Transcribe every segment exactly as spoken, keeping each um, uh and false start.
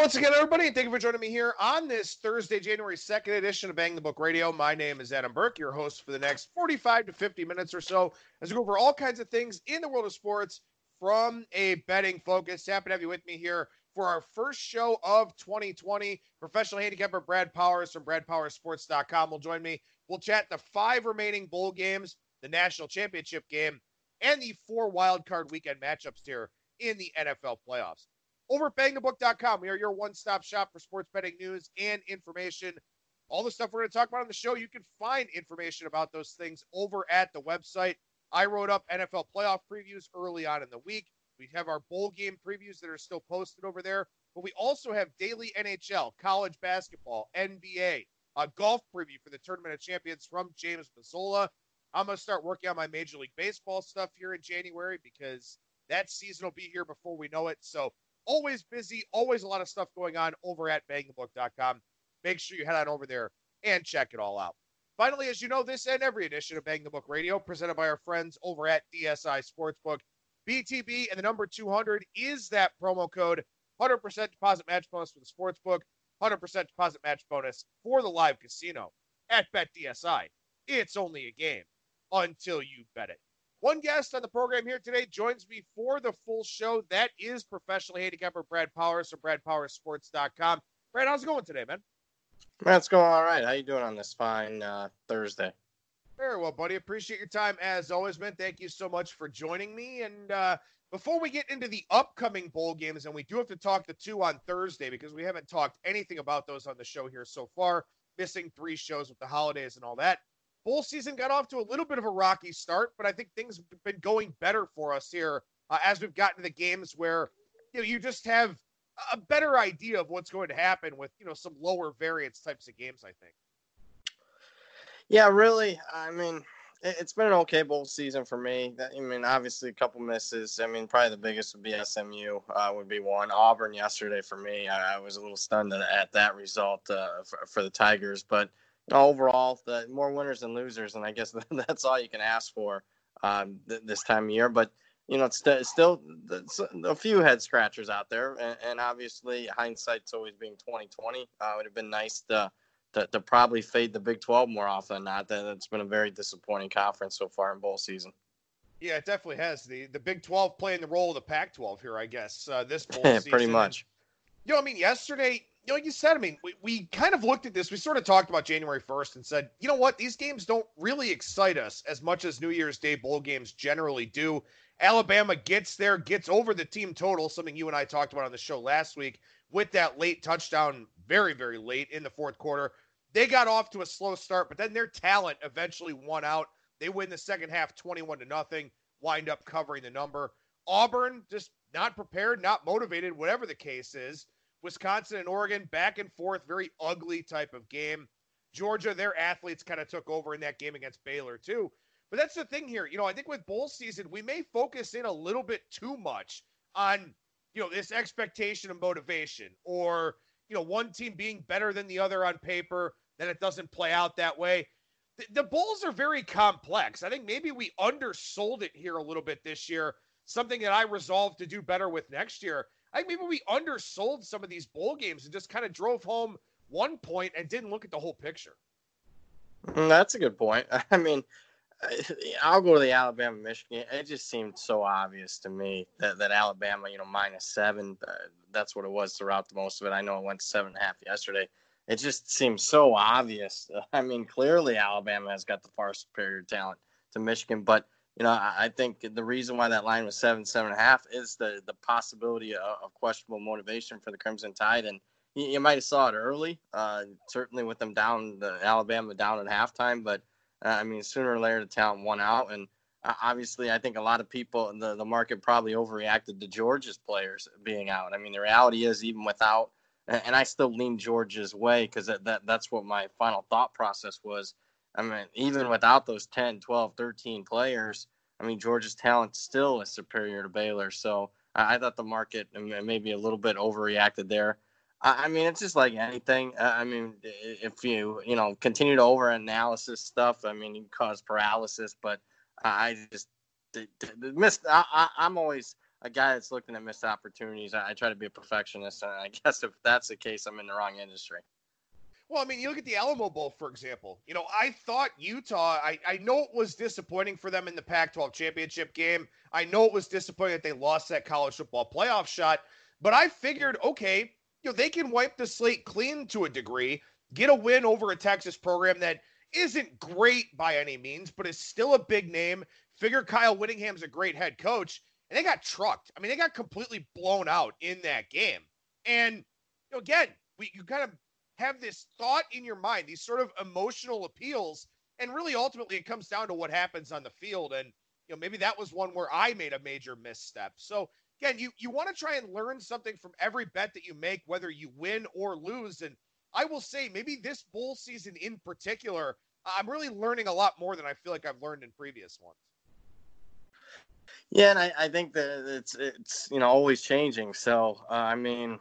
once again, everybody, and thank you for joining me here on this Thursday, January second edition of Bang the Book Radio. My name is Adam Burke, your host for the next forty-five to fifty minutes or so, as we go over all kinds of things in the world of sports from a betting focus. Happy to have you with me here for our first show of twenty twenty. Professional handicapper Brad Powers from brad powers sports dot com will join me. We'll chat the five remaining bowl games, the national championship game, and the four wild card weekend matchups here in the N F L playoffs. Over at bang the book dot com, we are your one-stop shop for sports betting news and information. All the stuff we're going to talk about on the show, you can find information about those things over at the website. I wrote up N F L playoff previews early on in the week. We have our bowl game previews that are still posted over there. But we also have daily N H L, college basketball, N B A, a golf preview for the Tournament of Champions from James Mazzola. I'm going to start working on my Major League Baseball stuff here in January because that season will be here before we know it. So always busy, always a lot of stuff going on over at bang the book dot com. Make sure you head on over there and check it all out. Finally, as you know, this and every edition of Bang the Book Radio, presented by our friends over at D S I Sportsbook. B T B and the number two hundred is that promo code. one hundred percent deposit match bonus for the Sportsbook. one hundred percent deposit match bonus for the live casino at BetDSI. It's only a game until you bet it. One guest on the program here today joins me for the full show. That is professional handicapper Brad Powers from brad powers sports dot com. Brad, how's it going today, man? Man, it's going all right. How you doing on this fine uh, Thursday? Very well, buddy. Appreciate your time as always, man. Thank you so much for joining me. And uh, before we get into the upcoming bowl games, and we do have to talk the two on Thursday because we haven't talked anything about those on the show here so far, missing three shows with the holidays and all that. Bowl season got off to a little bit of a rocky start, but I think things have been going better for us here uh, as we've gotten to the games where, you know, you just have a better idea of what's going to happen with, you know, some lower variance types of games, I think. Yeah, really. I mean, it's been an okay bowl season for me. I mean, obviously a couple misses. I mean, probably the biggest would be S M U uh, would be one. Auburn yesterday for me. I, I was a little stunned at that result uh, for, for the Tigers, but overall, the more winners than losers, and I guess that's all you can ask for um, th- this time of year. But you know, it's, st- it's still it's a few head scratchers out there, and, and obviously hindsight's always being twenty twenty. Uh, it would have been nice to, to to probably fade the Big twelve more often than not. That it's been a very disappointing conference so far in bowl season. Yeah, it definitely has. The the Big twelve playing the role of the Pac twelve here, I guess, uh, this bowl season. Pretty much. And, you know, I mean, yesterday. You know, like you said, I mean, we, we kind of looked at this. We sort of talked about January first and said, you know what? These games don't really excite us as much as New Year's Day bowl games generally do. Alabama gets there, gets over the team total, something you and I talked about on the show last week, with that late touchdown, very, very late in the fourth quarter. They got off to a slow start, but then their talent eventually won out. They win the second half twenty-one to nothing, wind up covering the number. Auburn just not prepared, not motivated, whatever the case is. Wisconsin and Oregon, back and forth, very ugly type of game. Georgia, their athletes kind of took over in that game against Baylor too. But that's the thing here. You know, I think with bowl season, we may focus in a little bit too much on, you know, this expectation of motivation or, you know, one team being better than the other on paper, then it doesn't play out that way. The, the bowls are very complex. I think maybe we undersold it here a little bit this year, something that I resolved to do better with next year. I think maybe we undersold some of these bowl games and just kind of drove home one point and didn't look at the whole picture. That's a good point. I mean, I'll go to the Alabama Michigan. It just seemed so obvious to me that, that Alabama, you know, minus seven, uh, that's what it was throughout the most of it. I know it went seven and a half yesterday. It just seems so obvious. I mean, clearly Alabama has got the far superior talent to Michigan, but you know, I think the reason why that line was seven, seven and a half is the, the possibility of, of questionable motivation for the Crimson Tide. And you, you might have saw it early, uh, certainly with them down, the Alabama down at halftime. But, uh, I mean, sooner or later, the talent won out. And uh, obviously, I think a lot of people, the, the market probably overreacted to Georgia's players being out. I mean, the reality is even without, and I still lean Georgia's way because that, that that's what my final thought process was. I mean, even without those ten, twelve, thirteen players, I mean, Georgia's talent still is superior to Baylor. So I, I thought the market maybe a little bit overreacted there. I, I mean, it's just like anything. I mean, if you, you know, continue to over-analysis stuff, I mean, you can cause paralysis. But I just missed. I, I, I'm always a guy that's looking at missed opportunities, I, I try to be a perfectionist, and I guess if that's the case, I'm in the wrong industry. Well, I mean, you look at the Alamo Bowl, for example. You know, I thought Utah, I, I know it was disappointing for them in the Pac twelve championship game. I know it was disappointing that they lost that college football playoff shot, but I figured, okay, you know, they can wipe the slate clean to a degree, get a win over a Texas program that isn't great by any means, but is still a big name. Figure Kyle Whittingham's a great head coach, and they got trucked. I mean, they got completely blown out in that game. And, you know, again, we you kind of have this thought in your mind, these sort of emotional appeals, and really ultimately it comes down to what happens on the field. And, you know, maybe that was one where I made a major misstep. So again, you, you want to try and learn something from every bet that you make, whether you win or lose. And I will say maybe this bowl season in particular, I'm really learning a lot more than I feel like I've learned in previous ones. Yeah. And I, I think that it's, it's, you know, always changing. So, uh, I mean,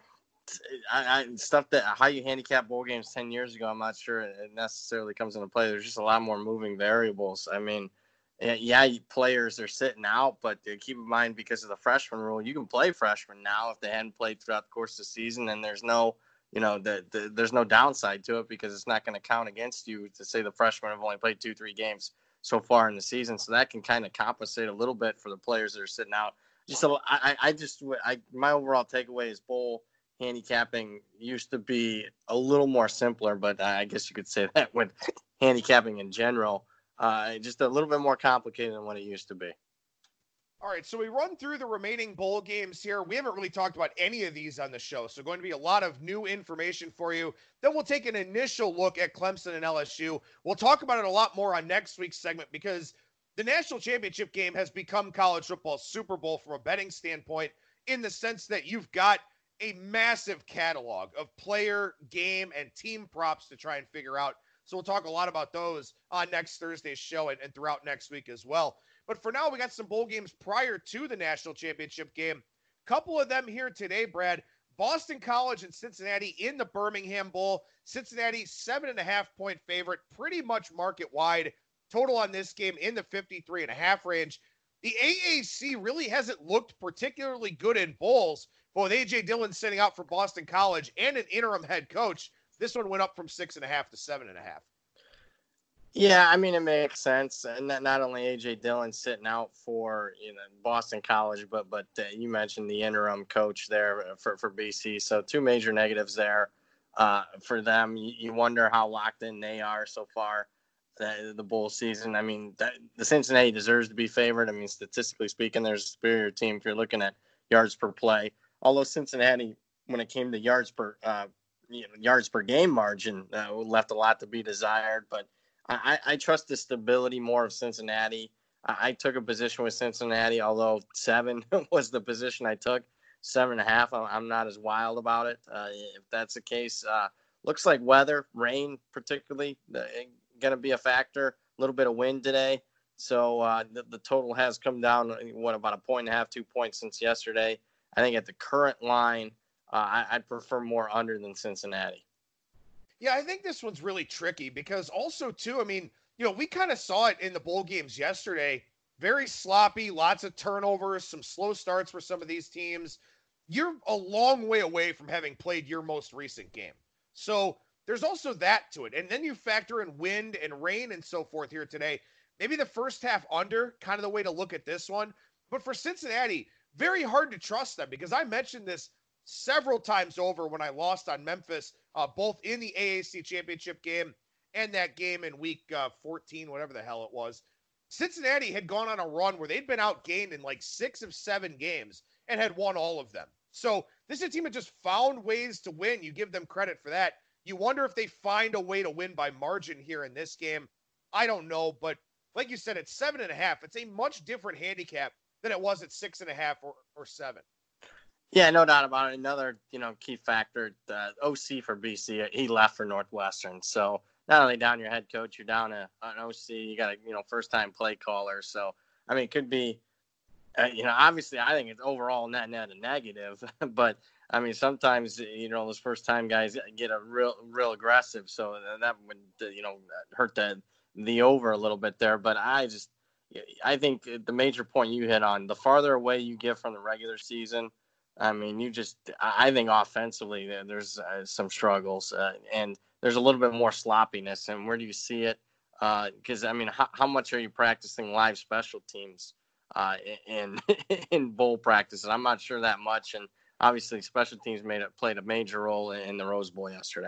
I, I, stuff that how you handicap bowl games ten years ago, I'm not sure it necessarily comes into play. There's just a lot more moving variables. I mean, yeah, players are sitting out, but keep in mind because of the freshman rule, you can play freshmen now if they hadn't played throughout the course of the season, and there's no, you know, the, the, there's no downside to it because it's not going to count against you to say the freshmen have only played two, three games so far in the season. So that can kind of compensate a little bit for the players that are sitting out. Just so I, I just, I my overall takeaway is bowl handicapping used to be a little more simpler, but I guess you could say that with handicapping in general, uh, just a little bit more complicated than what it used to be. All right, so we run through the remaining bowl games here. We haven't really talked about any of these on the show, so going to be a lot of new information for you. Then we'll take an initial look at Clemson and L S U. We'll talk about it a lot more on next week's segment because the national championship game has become college football Super Bowl from a betting standpoint in the sense that you've got a massive catalog of player, game, and team props to try and figure out. So we'll talk a lot about those on next Thursday's show and, and throughout next week as well. But for now, we got some bowl games prior to the national championship game. Couple of them here today, Brad. Boston College and Cincinnati in the Birmingham Bowl. Cincinnati, seven and a half point favorite, pretty much market wide. Total on this game in the fifty-three and a half range. The A A C really hasn't looked particularly good in bowls. But with A J Dillon sitting out for Boston College and an interim head coach, this one went up from six and a half to seven and a half. Yeah, I mean, it makes sense. And not, not only A J Dillon sitting out for, you know, Boston College, but but uh, you mentioned the interim coach there for, for B C. So two major negatives there uh, for them. You, you wonder how locked in they are so far the, the bowl season. I mean, that, the Cincinnati deserves to be favored. I mean, statistically speaking, there's a superior team if you're looking at yards per play. Although Cincinnati, when it came to yards per uh, you know, yards per game margin, uh, left a lot to be desired. But I, I trust the stability more of Cincinnati. I, I took a position with Cincinnati, although seven was the position I took. Seven and a half, I'm not as wild about it. Uh, if that's the case, uh, looks like weather, rain particularly, going to be a factor. A little bit of wind today. So uh, the, the total has come down, what, about a point and a half, two points since yesterday. I think at the current line, uh, I, I'd prefer more under than Cincinnati. Yeah, I think this one's really tricky because also, too, I mean, you know, we kind of saw it in the bowl games yesterday. Very sloppy, lots of turnovers, some slow starts for some of these teams. You're a long way away from having played your most recent game. So there's also that to it. And then you factor in wind and rain and so forth here today. Maybe the first half under, kind of the way to look at this one. But for Cincinnati, very hard to trust them because I mentioned this several times over when I lost on Memphis, uh, both in the A A C championship game and that game in week uh, fourteen, whatever the hell it was. Cincinnati had gone on a run where they'd been outgained in like six of seven games and had won all of them. So this is a team that just found ways to win. You give them credit for that. You wonder if they find a way to win by margin here in this game. I don't know, but like you said, it's seven and a half. It's a much different handicap than it was at six and a half or, or seven. Yeah, no doubt about it. Another, you know, key factor, the O C for B C, he left for Northwestern. So not only down your head coach, you're down a, an O C, you got a, you know, first-time play caller. So, I mean, it could be, uh, you know, obviously I think it's overall net net a negative. But, I mean, sometimes, you know, those first-time guys get a real, real aggressive. So that would, you know, hurt the, the over a little bit there. But I just, I think the major point you hit on, the farther away you get from the regular season, I mean, you just, I think offensively there's uh, some struggles uh, and there's a little bit more sloppiness. And where do you see it? Because, uh, I mean, how, how much are you practicing live special teams uh, in in bowl practices? I'm not sure that much. And obviously special teams made it, played a major role in the Rose Bowl yesterday.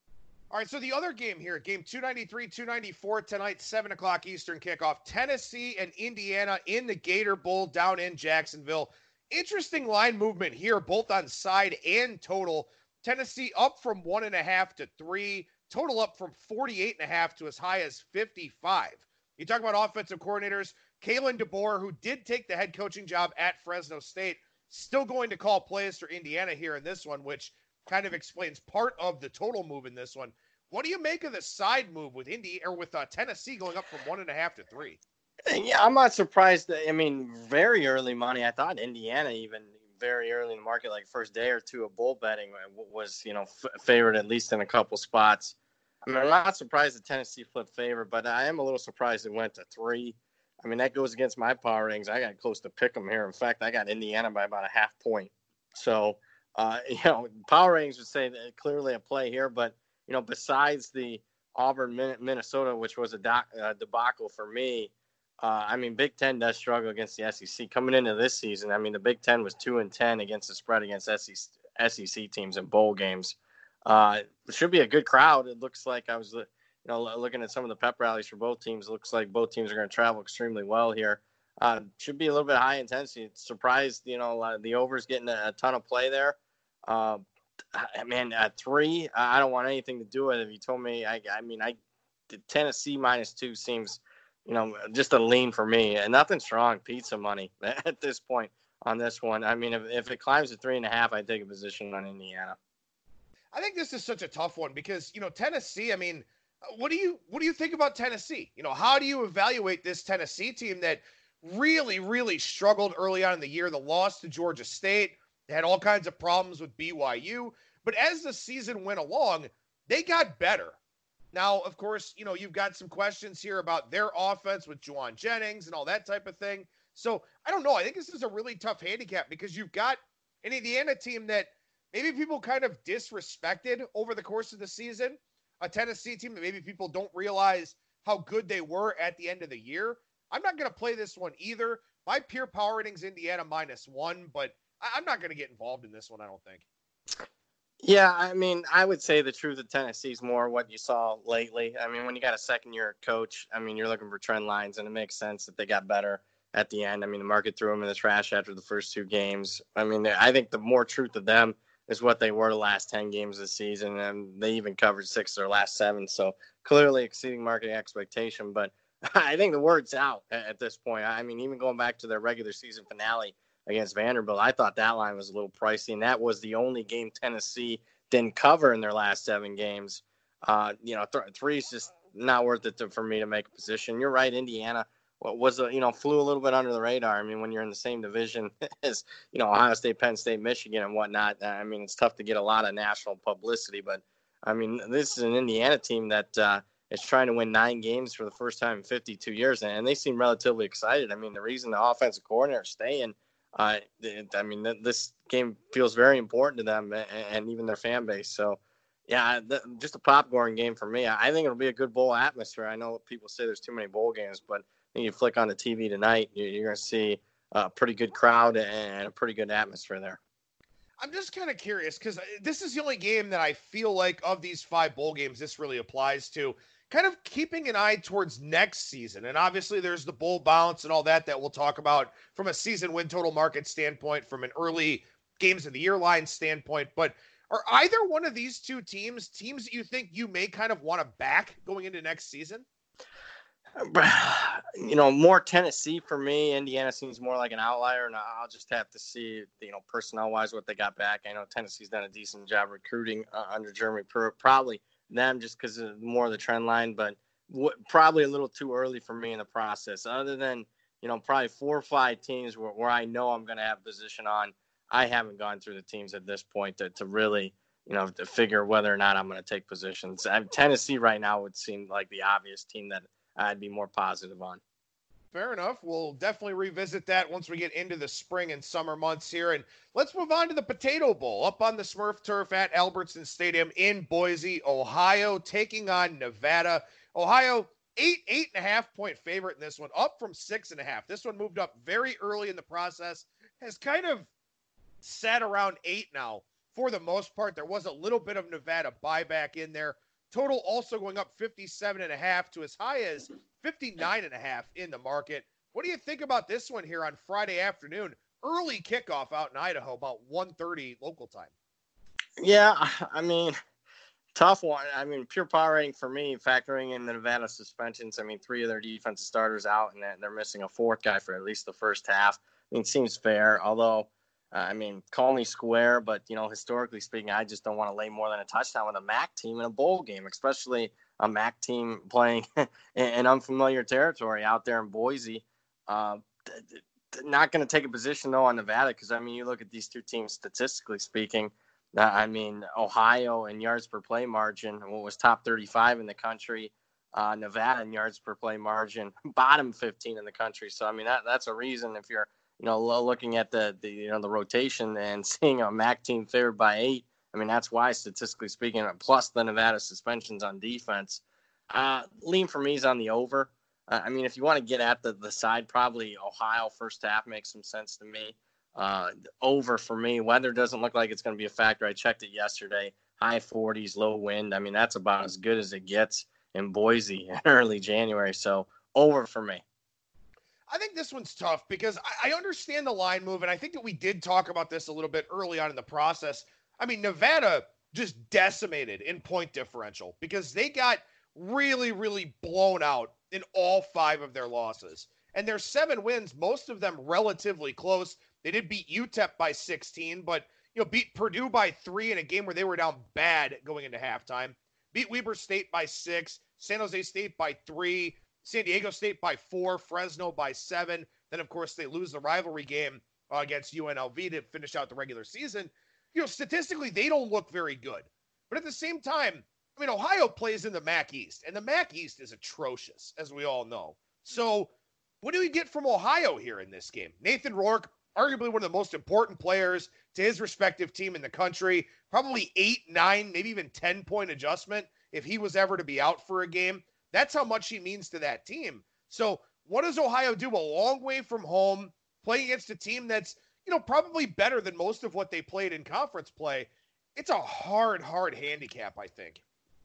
All right, so the other game here, game two ninety-three, two ninety-four tonight, seven o'clock Eastern kickoff, Tennessee and Indiana in the Gator Bowl down in Jacksonville. Interesting line movement here, both on side and total. Tennessee up from one and a half to three, total up from forty-eight and a half to as high as fifty-five. You talk about offensive coordinators, Kalen DeBoer, who did take the head coaching job at Fresno State, still going to call plays for Indiana here in this one, which kind of explains part of the total move in this one. What do you make of the side move with Indy or with uh, Tennessee going up from one and a half to three? Yeah, I'm not surprised. That, I mean, very early money. I thought Indiana, even very early in the market, like first day or two of bowl betting, was, you know, f- favored at least in a couple spots. I mean, I'm not surprised that Tennessee flipped favor, but I am a little surprised it went to three. I mean, that goes against my power ratings. I got close to pick them here. In fact, I got Indiana by about a half point. So, uh, you know, power ratings would say that clearly a play here, but, you know, besides the Auburn, Minnesota, which was a doc, uh, debacle for me, uh, I mean, Big Ten does struggle against the S E C. Coming into this season, I mean, the Big Ten was two and ten against the spread against S E C teams in bowl games. Uh, it should be a good crowd. It looks like I was, you know, looking at some of the pep rallies for both teams. It looks like both teams are going to travel extremely well here. Uh, should be a little bit high intensity. Surprised, you know, the overs getting a, a ton of play there. Uh, man, at three, I don't want anything to do with it. If you told me, I, I mean, I Tennessee minus two seems, you know, just a lean for me. And nothing strong, pizza money at this point on this one. I mean, if, if it climbs to three and a half, I'd take a position on Indiana. I think this is such a tough one because, you know, Tennessee, I mean, what do you what do you think about Tennessee? You know, how do you evaluate this Tennessee team that really, really struggled early on in the year? The loss to Georgia State, they had all kinds of problems with B Y U. But as the season went along, they got better. Now, of course, you know, you've got some questions here about their offense with Juwan Jennings and all that type of thing. So I don't know. I think this is a really tough handicap because you've got an Indiana team that maybe people kind of disrespected over the course of the season, a Tennessee team that maybe people don't realize how good they were at the end of the year. I'm not going to play this one either. My pure power ratings, Indiana minus one, but I'm not going to get involved in this one, I don't think. Yeah, I mean, I would say the truth of Tennessee is more what you saw lately. I mean, when you got a second-year coach, I mean, you're looking for trend lines, and it makes sense that they got better at the end. I mean, the market threw them in the trash after the first two games. I mean, I think the more truth of them is what they were the last ten games of the season, and they even covered six of their last seven, so clearly exceeding market expectation. But I think the word's out at this point. I mean, even going back to their regular season finale against Vanderbilt, I thought that line was a little pricey, and that was the only game Tennessee didn't cover in their last seven games. Uh, you know, th- three is just not worth it to, for me to make a position. You're right, Indiana was, a, you know, flew a little bit under the radar. I mean, when you're in the same division as, you know, Ohio State, Penn State, Michigan, and whatnot, I mean, it's tough to get a lot of national publicity. But, I mean, this is an Indiana team that uh, is trying to win nine games for the first time in fifty-two years, and they seem relatively excited. I mean, the reason the offensive coordinator is staying, Uh, I mean, this game feels very important to them and even their fan base. So, yeah, just a popcorn game for me. I think it'll be a good bowl atmosphere. I know people say there's too many bowl games, but I think you flick on the T V tonight, you're going to see a pretty good crowd and a pretty good atmosphere there. I'm just kind of curious because this is the only game that I feel like of these five bowl games this really applies to. Kind of keeping an eye towards next season. And obviously there's the bowl bounce and all that that we'll talk about from a season win total market standpoint, from an early games of the year line standpoint. But are either one of these two teams, teams that you think you may kind of want to back going into next season? You know, more Tennessee for me. Indiana seems more like an outlier, and I'll just have to see, you know, personnel-wise what they got back. I know Tennessee's done a decent job recruiting uh, under Jeremy Pruitt. Probably them just because of more of the trend line, but w- probably a little too early for me in the process. Other than, you know, probably four or five teams where, where I know I'm going to have position on, I haven't gone through the teams at this point to, to really, you know, to figure whether or not I'm going to take positions. I mean, Tennessee right now would seem like the obvious team that I'd be more positive on. Fair enough. We'll definitely revisit that once we get into the spring and summer months here. And let's move on to the Potato Bowl up on the Smurf Turf at Albertson Stadium in Boise, Ohio, taking on Nevada. Ohio, eight, eight and a half point favorite in this one, up from six and a half. This one moved up very early in the process, has kind of sat around eight now for the most part. There was a little bit of Nevada buyback in there. Total also going up fifty-seven and a half to as high as fifty-nine and a half in the market. What do you think about this one here on Friday afternoon? Early kickoff out in Idaho, about one thirty local time. Yeah, I mean, tough one. I mean, pure power rating for me, factoring in the Nevada suspensions. I mean, three of their defensive starters out, and they're missing a fourth guy for at least the first half. I mean, it seems fair, although, uh, I mean, call me square, but, you know, historically speaking, I just don't want to lay more than a touchdown with a M A C team in a bowl game, especially a M A C team playing in unfamiliar territory out there in Boise. Uh, not going to take a position, though, on Nevada because, I mean, you look at these two teams statistically speaking. Uh, I mean, Ohio in yards per play margin was top thirty-five in the country. Uh, Nevada in yards per play margin, bottom fifteen in the country. So, I mean, that that's a reason if you're, you know, looking at the, the you know, the rotation and seeing a M A C team favored by eight. I mean, that's why, statistically speaking, plus the Nevada suspensions on defense. Uh, lean for me is on the over. Uh, I mean, if you want to get at the, the side, probably Ohio first half makes some sense to me. Uh, over for me. Weather doesn't look like it's going to be a factor. I checked it yesterday. High forties, low wind. I mean, that's about as good as it gets in Boise in early January. So over for me. I think this one's tough because I, I understand the line move, and I think that we did talk about this a little bit early on in the process. I mean, Nevada just decimated in point differential because they got really, really blown out in all five of their losses. And their seven wins, most of them relatively close. They did beat U T E P by sixteen, but you know, beat Purdue by three in a game where they were down bad going into halftime. Beat Weber State by six, San Jose State by three, San Diego State by four, Fresno by seven. Then, of course, they lose the rivalry game uh, against U N L V to finish out the regular season. You know, statistically, they don't look very good. But at the same time, I mean, Ohio plays in the M A C East, and the M A C East is atrocious, as we all know. So what do we get from Ohio here in this game? Nathan Rourke, arguably one of the most important players to his respective team in the country, probably eight, nine, maybe even ten-point adjustment if he was ever to be out for a game. That's how much he means to that team. So what does Ohio do? A long way from home, playing against a team that's, you know, probably better than most of what they played in conference play. It's a hard, hard handicap, I think.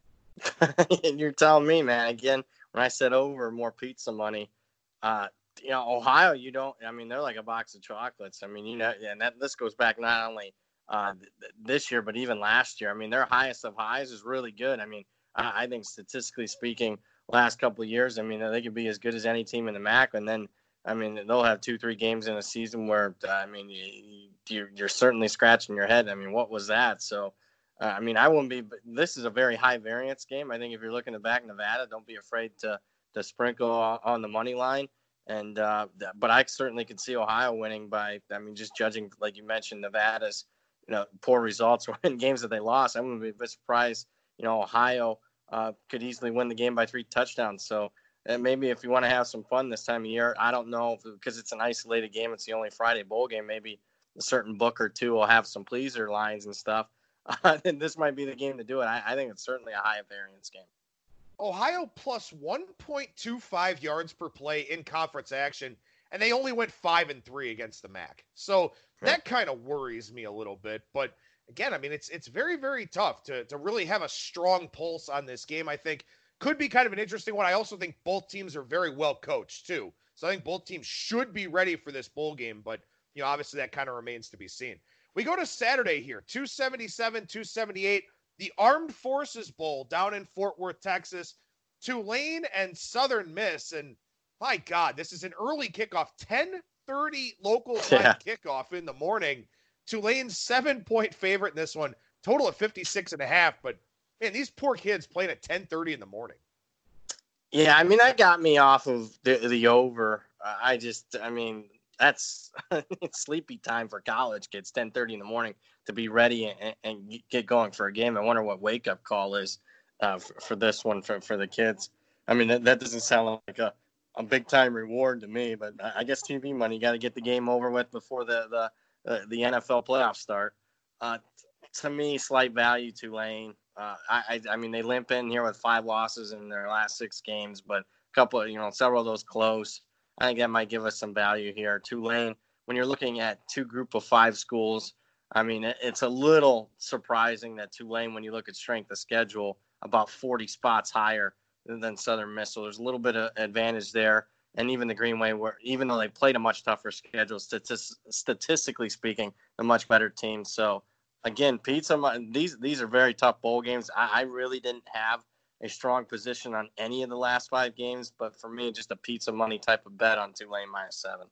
You're telling me, man. Again, when I said over more pizza money, uh, you know, Ohio, you don't, I mean, they're like a box of chocolates. I mean, you know, and that this goes back not only uh, th- this year, but even last year. I mean, their highest of highs is really good. I mean, I, I think statistically speaking, last couple of years, I mean, they could be as good as any team in the M A C. And then, I mean, they'll have two, three games in a season where, uh, I mean, you, you're, you're certainly scratching your head. I mean, what was that? So, uh, I mean, I wouldn't be, but this is a very high variance game. I think if you're looking to back Nevada, don't be afraid to, to sprinkle on the money line. And, uh, but I certainly could see Ohio winning by, I mean, just judging, like you mentioned, Nevada's, you know, poor results in games that they lost. I wouldn't be a bit surprised, you know, Ohio uh, could easily win the game by three touchdowns. So and maybe if you want to have some fun this time of year, I don't know, because it's an isolated game. It's the only Friday bowl game. Maybe a certain book or two will have some pleaser lines and stuff. Uh, and this might be the game to do it. I, I think it's certainly a high variance game. Ohio plus one point two five yards per play in conference action, and they only went five and three against the M A C. So that kind of worries me a little bit. But again, I mean, it's it's very, very tough to, to really have a strong pulse on this game. I think could be kind of an interesting one. I also think both teams are very well coached too. So I think both teams should be ready for this bowl game. But, you know, obviously that kind of remains to be seen. We go to Saturday here, two seventy-seven, two seventy-eight. The Armed Forces Bowl down in Fort Worth, Texas, Tulane and Southern Miss. And my God, this is an early kickoff, ten thirty local time yeah. kickoff in the morning. Tulane's seven-point favorite in this one, total of fifty-six and a half. But, man, these poor kids playing at ten thirty in the morning. Yeah, I mean, that got me off of the, the over. Uh, I just, I mean, that's it's sleepy time for college kids, ten thirty in the morning, to be ready and, and get going for a game. I wonder what wake-up call is uh, for, for this one for, for the kids. I mean, that, that doesn't sound like a a big time reward to me. But I guess T V money, got to get the game over with before the the uh, the N F L playoffs start. Uh, to me, slight value Tulane. Uh, I, I I mean they limp in here with five losses in their last six games, but a couple of, you know, several of those close. I think that might give us some value here. Tulane, when you're looking at two group of five schools, I mean, it, it's a little surprising that Tulane, when you look at strength of schedule, about forty spots higher than Southern Miss. So there's a little bit of advantage there. And even the Greenway, where even though they played a much tougher schedule, statis- statistically speaking, a much better team. So again, pizza. These these are very tough bowl games. I, I really didn't have a strong position on any of the last five games, but for me, just a pizza money type of bet on Tulane minus seven.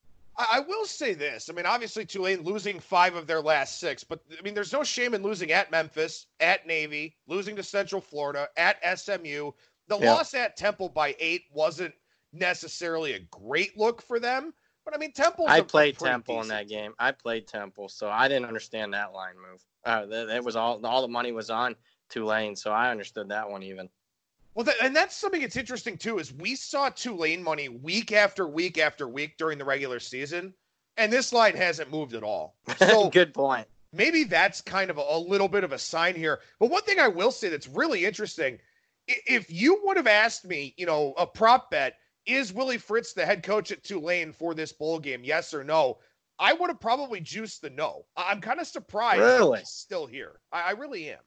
I will say this. I mean, obviously Tulane losing five of their last six, but I mean, there's no shame in losing at Memphis, at Navy, losing to Central Florida, at S M U. The Yeah. loss at Temple by eight wasn't necessarily a great look for them, but I mean, Temple's I a, played a pretty Temple in decent that game. I played Temple, so I didn't understand that line move. Uh, it was all all the money was on Tulane, so I understood that one even. Well, th- and that's something that's interesting too, is we saw Tulane money week after week after week during the regular season, and this line hasn't moved at all. So Good point. maybe that's kind of a, a little bit of a sign here. But one thing I will say that's really interesting, i- if you would have asked me, you know, a prop bet, is Willie Fritz the head coach at Tulane for this bowl game, yes or no? I would have probably juiced the no. I- I'm kind of surprised Really? he's still here. I, I really am.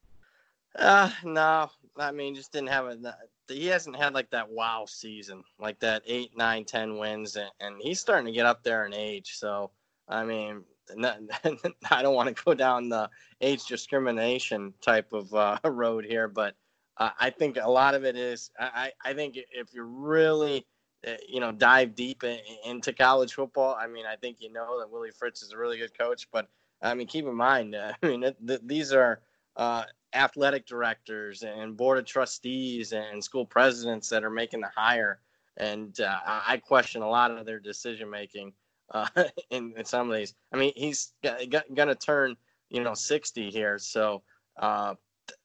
Uh, no, I mean, just didn't have a. He hasn't had like that wow season, like that eight, nine, ten wins, and, and he's starting to get up there in age. So, I mean, not, I don't want to go down the age discrimination type of uh, road here, but uh, I think a lot of it is. I, I think if you really, uh, you know, dive deep in, into college football, I mean, I think you know that Willie Fritz is a really good coach, but I mean, keep in mind, uh, I mean, it, th- these are. Uh, athletic directors and board of trustees and school presidents that are making the hire. And uh, I question a lot of their decision making uh, in, in some of these. I mean, he's g- g- going to turn, you know, sixty here. So uh,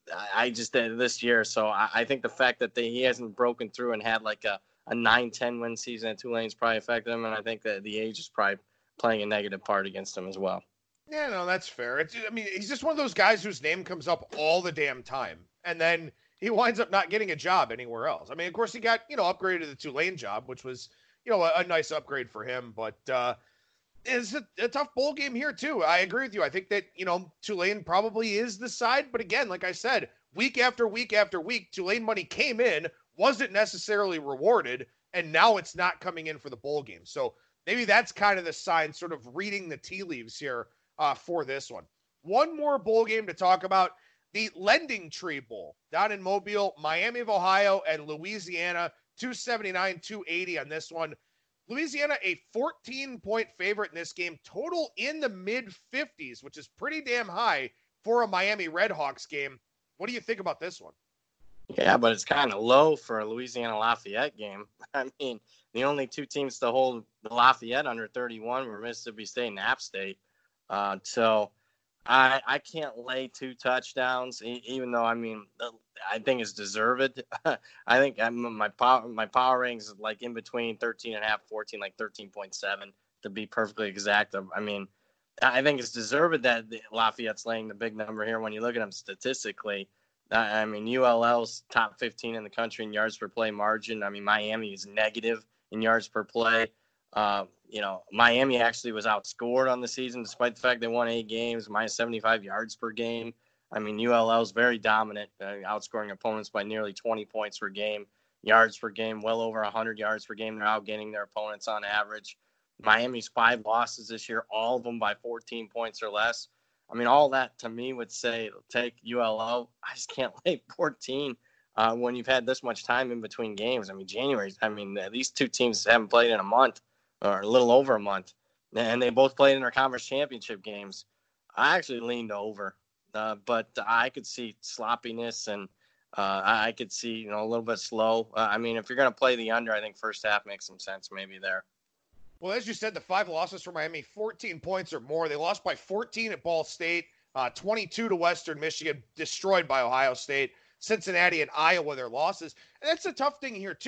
I just did this year. So I, I think the fact that they, he hasn't broken through and had like a, a nine ten win season at Tulane's probably affected him. And I think that the age is probably playing a negative part against him as well. Yeah, no, that's fair. It's, I mean, he's just one of those guys whose name comes up all the damn time, and then he winds up not getting a job anywhere else. I mean, of course, he got, you know, upgraded to the Tulane job, which was, you know, a, a nice upgrade for him. But uh, it's a, a tough bowl game here too. I agree with you. I think that, you know, Tulane probably is the side, but again, like I said, week after week after week, Tulane money came in, wasn't necessarily rewarded, and now it's not coming in for the bowl game. So maybe that's kind of the sign, sort of reading the tea leaves here. Uh, for this one. One more bowl game to talk about, the Lending Tree Bowl down in Mobile, Miami of Ohio, and Louisiana, two seventy-nine, two eighty on this one. Louisiana, a fourteen-point favorite in this game, total in the mid-fifties, which is pretty damn high for a Miami Redhawks game. What do you think about this one? Yeah, but it's kind of low for a Louisiana Lafayette game. I mean, the only two teams to hold the Lafayette under thirty-one were Mississippi State and App State. Uh, so I I can't lay two touchdowns, even though I mean I think it's deserved. I think I'm, my power my power ratings is like in between thirteen and a half, fourteen, like thirteen point seven to be perfectly exact. I mean, I think it's deserved that Lafayette's laying the big number here. When you look at them statistically, I mean U L L's top fifteen in the country in yards per play margin. I mean Miami is negative in yards per play. Uh, you know, Miami actually was outscored on the season, despite the fact they won eight games, minus seventy-five yards per game. I mean, U L L is very dominant, uh, outscoring opponents by nearly twenty points per game, yards per game, well over one hundred yards per game. They're outgaining their opponents on average. Miami's five losses this year, all of them by fourteen points or less. I mean, all that to me would say take U L L. I just can't lay fourteen uh, when you've had this much time in between games. I mean, January, I mean, these two teams haven't played in a month. Or a little over a month, and they both played in their conference championship games. I actually leaned over, uh, but I could see sloppiness, and uh, I could see, you know, a little bit slow. Uh, I mean, if you're going to play the under, I think first half makes some sense maybe there. Well, as you said, the five losses for Miami, fourteen points or more. They lost by fourteen at Ball State, uh, twenty-two to Western Michigan, destroyed by Ohio State, Cincinnati and Iowa, their losses. And that's a tough thing here, too. And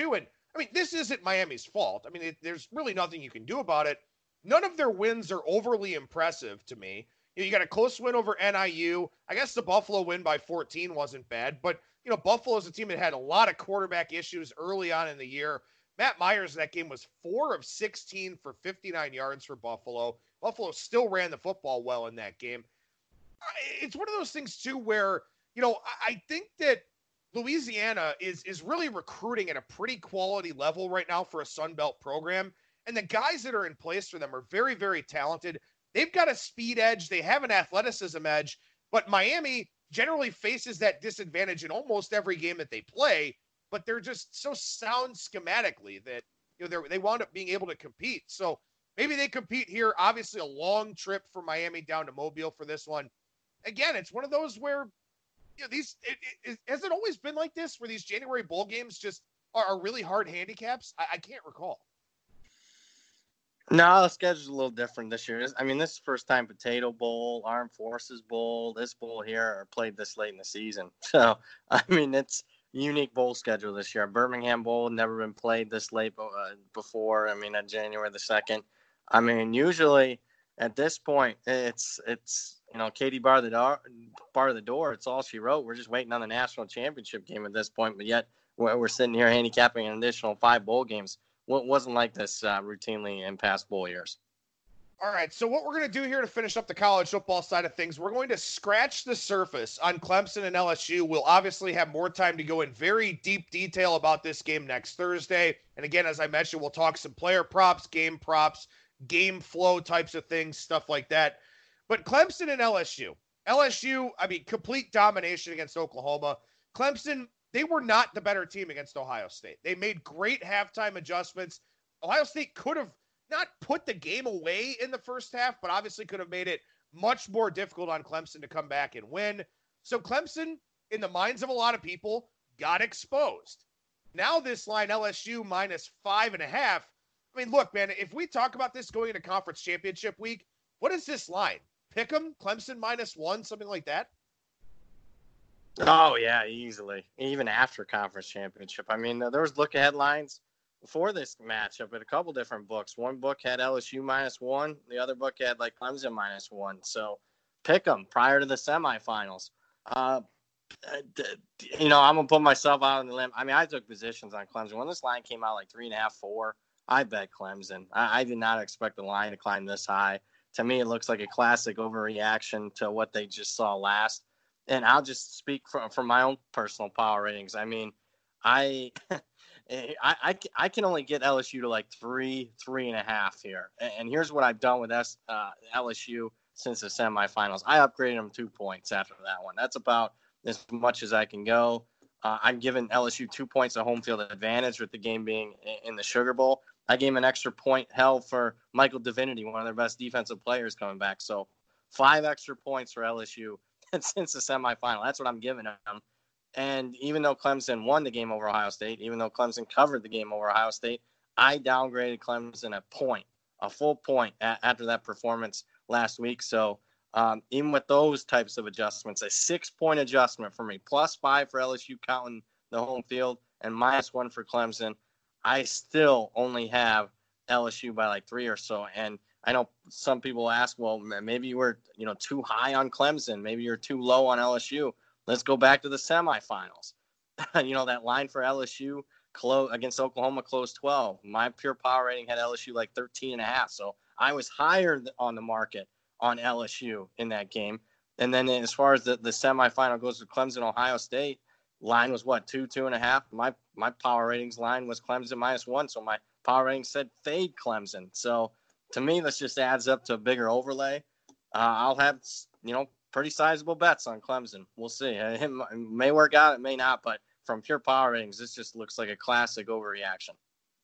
I mean, this isn't Miami's fault. I mean, it, there's really nothing you can do about it. None of their wins are overly impressive to me. You know, you got a close win over N I U. I guess the Buffalo win by fourteen wasn't bad, but you know, Buffalo is a team that had a lot of quarterback issues early on in the year. Matt Myers in that game was four of sixteen for fifty-nine yards for Buffalo. Buffalo still ran the football well in that game. It's one of those things too where, you know, I think that Louisiana is is really recruiting at a pretty quality level right now for a Sun Belt program. And the guys that are in place for them are very, very talented. They've got a speed edge. They have an athleticism edge. But Miami generally faces that disadvantage in almost every game that they play. But they're just so sound schematically that, you know, they wound up being able to compete. So maybe they compete here. Obviously, a long trip from Miami down to Mobile for this one. Again, it's one of those where, you know, these it, it, has it always been like this, where these January bowl games just are, are really hard handicaps? I, I can't recall. No, the schedule's a little different this year. I mean, this is the first time Potato Bowl, Armed Forces Bowl, this bowl here are played this late in the season. So, I mean, it's a unique bowl schedule this year. Birmingham Bowl never been played this late uh, before. I mean, on January the second. I mean, usually at this point, it's, it's you know, Katie bar the, door, bar the door. It's all she wrote. We're just waiting on the national championship game at this point. But yet we're, we're sitting here handicapping an additional five bowl games. Well, it wasn't like this uh, routinely in past bowl years. All right, so what we're going to do here to finish up the college football side of things, we're going to scratch the surface on Clemson and L S U. We'll obviously have more time to go in very deep detail about this game next Thursday. And again, as I mentioned, we'll talk some player props, game props, game flow types of things, stuff like that. But Clemson and L S U. L S U, I mean, complete domination against Oklahoma. Clemson, they were not the better team against Ohio State. They made great halftime adjustments. Ohio State could have not put the game away in the first half, but obviously could have made it much more difficult on Clemson to come back and win. So Clemson, in the minds of a lot of people, got exposed. Now this line, L S U minus five and a half. I mean, look, man, if we talk about this going into conference championship week, what is this line? Pick 'em, Clemson minus one, something like that? Oh, yeah, easily. Even after conference championship. I mean, there was look-ahead lines before this matchup at a couple different books. One book had L S U minus one. The other book had, like, Clemson minus one. So pick them prior to the semifinals. Uh, you know, I'm going to put myself out on the limb. I mean, I took positions on Clemson. When this line came out like three and a half, four, I bet Clemson. I, I did not expect the line to climb this high. To me, it looks like a classic overreaction to what they just saw last. And I'll just speak from, from my own personal power ratings. I mean, I, I, I, I can only get L S U to like three, three and a half here. And, and here's what I've done with S, uh, L S U since the semifinals. I upgraded them two points after that one. That's about as much as I can go. Uh, I'm giving L S U two points of home field advantage with the game being in, in the Sugar Bowl. I gave him an extra point held for Michael Divinity, one of their best defensive players coming back. So five extra points for L S U. Since the semifinal. That's what I'm giving them. And even though Clemson won the game over Ohio State, even though Clemson covered the game over Ohio State, I downgraded Clemson a point, a full point a- after that performance last week. So um, even with those types of adjustments, a six-point adjustment for me, plus five for L S U counting the home field, and minus one for Clemson, I still only have L S U by like three or so. And I know some people ask, well, maybe you were, you know, too high on Clemson. Maybe you're too low on L S U. Let's go back to the semifinals. You know, that line for L S U close against Oklahoma closed twelve. My pure power rating had L S U like thirteen and a half. So I was higher on the market on L S U in that game. And then as far as the, the semifinal goes with Clemson, Ohio State, line was what, two, two and a half? My, my power ratings line was Clemson minus one. So my power rating said fade Clemson. So to me, this just adds up to a bigger overlay. Uh, I'll have, you know, pretty sizable bets on Clemson. We'll see. It may work out, it may not, but from pure power ratings, this just looks like a classic overreaction.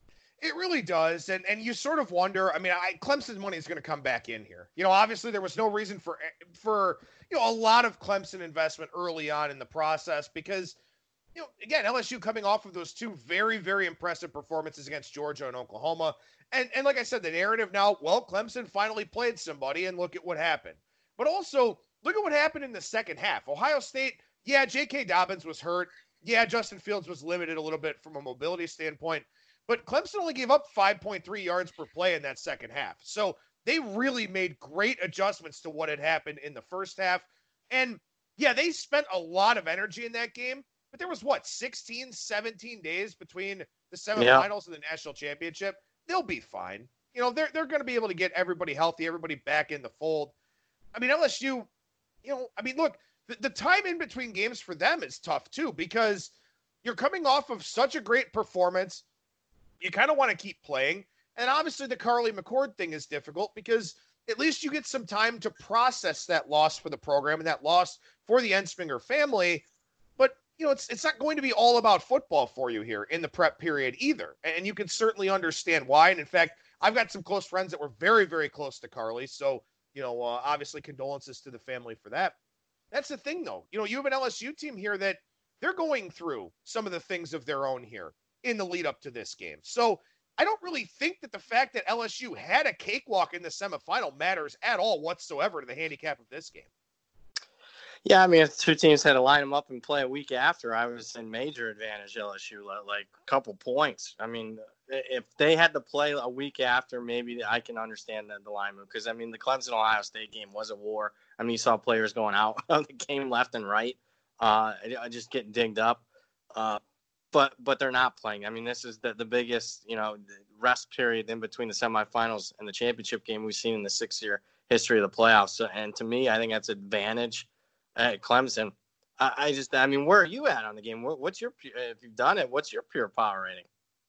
It really does, and and you sort of wonder. I mean, I, Clemson's money is going to come back in here. You know, obviously there was no reason for for you know a lot of Clemson investment early on in the process because, you know, again, L S U coming off of those two very, very impressive performances against Georgia and Oklahoma. And, and like I said, the narrative now, well, Clemson finally played somebody, and look at what happened. But also, look at what happened in the second half. Ohio State, yeah, J K. Dobbins was hurt. Yeah, Justin Fields was limited a little bit from a mobility standpoint. but Clemson only gave up five point three yards per play in that second half. So they really made great adjustments to what had happened in the first half. And yeah, they spent a lot of energy in that game, but there was what, sixteen, seventeen days between the semifinals yeah. and the national championship. They'll be fine. You know, they're, they're going to be able to get everybody healthy, everybody back in the fold. I mean, L S U, you know, I mean, look, the, the time in between games for them is tough too, because you're coming off of such a great performance. You kind of want to keep playing. And obviously the Carly McCord thing is difficult because at least you get some time to process that loss for the program and that loss for the Ensminger family. But, you know, it's it's not going to be all about football for you here in the prep period either. And you can certainly understand why. And in fact, I've got some close friends that were very, very close to Carly. So, you know, uh, obviously condolences to the family for that. That's the thing, though. You know, you have an L S U team here that they're going through some of the things of their own here in the lead up to this game. So I don't really think that the fact that L S U had a cakewalk in the semifinal matters at all whatsoever to the handicap of this game. Yeah, I mean, if two teams had to line them up and play a week after, I was in major advantage L S U, like a couple points. I mean, if they had to play a week after, maybe I can understand the, the line move. Because, I mean, the Clemson-Ohio State game was a war. I mean, you saw players going out of the game left and right, uh, just getting dinged up. Uh, but but they're not playing. I mean, this is the, the biggest, you know, rest period in between the semifinals and the championship game we've seen in the six-year history of the playoffs. So, and to me, I think that's an advantage at Clemson. I, I just, I mean, where are you at on the game? What, what's your, if you've done it, what's your pure power rating?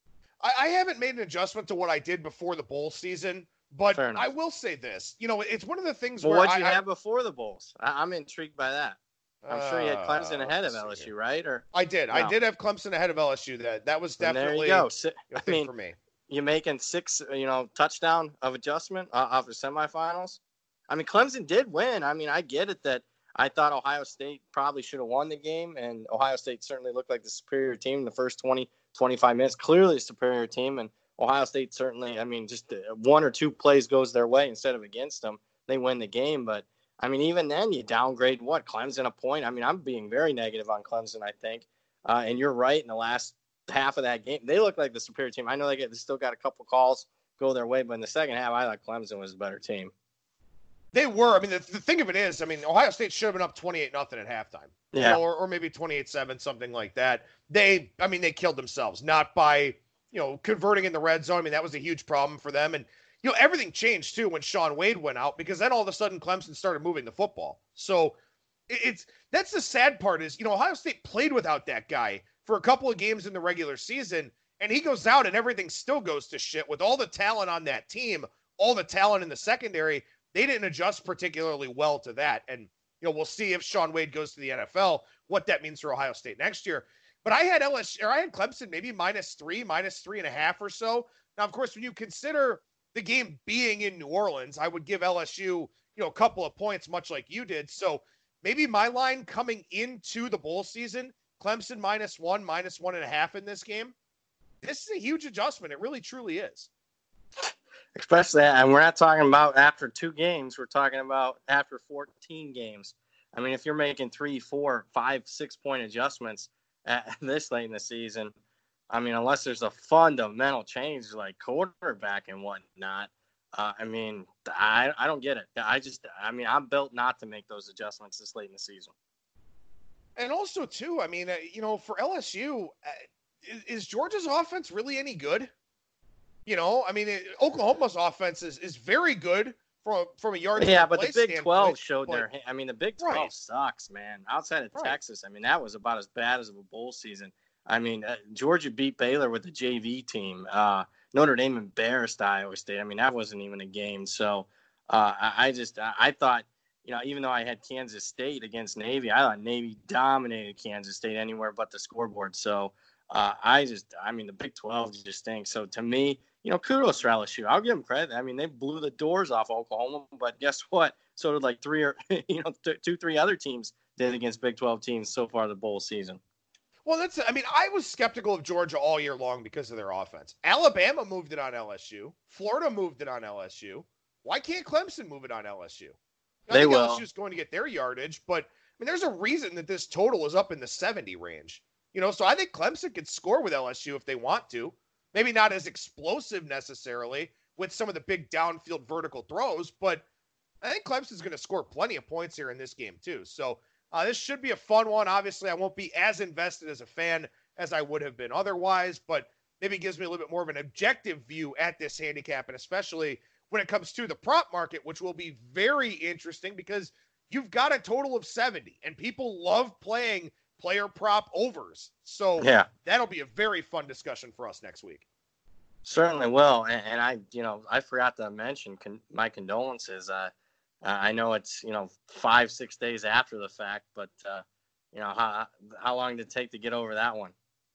I, I haven't made an adjustment to what I did before the bowl season, but I will say this. You know, it's one of the things well, where what'd you I, have I, before the bowls? I, I'm intrigued by that. I'm sure you had Clemson ahead of L S U, right? Or I did. no? I did have Clemson ahead of L S U. That that was definitely there you go. So, a I thing mean, for me. You're making six, you know, touchdown of adjustment uh, off the semifinals. I mean, Clemson did win. I mean, I get it that I thought Ohio State probably should have won the game, and Ohio State certainly looked like the superior team in the first twenty, twenty-five minutes. Clearly a superior team, and Ohio State certainly, I mean, just one or two plays goes their way instead of against them. They win the game, but I mean, even then, you downgrade what? Clemson a point? I mean, I'm being very negative on Clemson, I think. Uh, and you're right, in the last half of that game, they look like the superior team. I know they, get, they still got a couple calls go their way, but in the second half, I thought Clemson was the better team. They were. I mean, the, the thing of it is, I mean, Ohio State should have been up twenty-eight nothing at halftime. Yeah. You know, or, or maybe twenty-eight seven, something like that. They, I mean, they killed themselves, not by, you know, converting in the red zone. I mean, that was a huge problem for them. And, you know, everything changed too when Shaun Wade went out, because then all of a sudden Clemson started moving the football. So it, it's, that's the sad part is, you know, Ohio State played without that guy for a couple of games in the regular season, and he goes out and everything still goes to shit with all the talent on that team, all the talent in the secondary. They didn't adjust particularly well to that. And, you know, we'll see if Shaun Wade goes to the N F L, what that means for Ohio State next year. But I had L S U, or I had Clemson maybe minus three, minus three and a half or so. Now, of course, when you consider the game being in New Orleans, I would give L S U, you know, a couple of points, much like you did. So maybe my line coming into the bowl season, Clemson minus one, minus one and a half in this game. This is a huge adjustment. It really, truly is. Especially, and we're not talking about after two games. We're talking about after fourteen games. I mean, if you're making three, four, five, six point adjustments at this late in the season, I mean, unless there's a fundamental change like quarterback and whatnot, uh, I mean, I I don't get it. I just, I mean, I'm built not to make those adjustments this late in the season. And also, too, I mean, uh, you know, for L S U, uh, is, is Georgia's offense really any good? You know, I mean, it, Oklahoma's offense is, is very good from from a yard. Yeah, but the Big twelve showed but, their. I mean, the Big twelve right. sucks, man. Outside of right. Texas, I mean, that was about as bad as a bowl season. I mean, uh, Georgia beat Baylor with the J V team. Uh, Notre Dame embarrassed Iowa State. I mean, that wasn't even a game. So uh, I, I just I, I thought, you know, even though I had Kansas State against Navy, I thought Navy dominated Kansas State anywhere but the scoreboard. So uh, I just, I mean, the Big twelve just stinks. So to me, you know, kudos to L S U. I'll give them credit. I mean, they blew the doors off Oklahoma, but guess what? So did like three or, you know, th- two, three other teams did against Big twelve teams so far the bowl season. Well, that's, I mean, I was skeptical of Georgia all year long because of their offense. Alabama moved it on L S U. Florida moved it on L S U. Why can't Clemson move it on L S U? I they think will. L S U is going to get their yardage, but I mean, there's a reason that this total is up in the seventy range. You know, so I think Clemson could score with L S U if they want to. Maybe not as explosive necessarily with some of the big downfield vertical throws, but I think Clemson's going to score plenty of points here in this game too. So uh, this should be a fun one. Obviously, I won't be as invested as a fan as I would have been otherwise, but maybe gives me a little bit more of an objective view at this handicap, and especially when it comes to the prop market, which will be very interesting because you've got a total of seventy, and people love playing player prop overs. So yeah, that'll be a very fun discussion for us next week. Certainly will. And, and I, you know, I forgot to mention con- my condolences. Uh, I know it's, you know, five, six days after the fact, but, uh, you know, how, how long did it take to get over that one?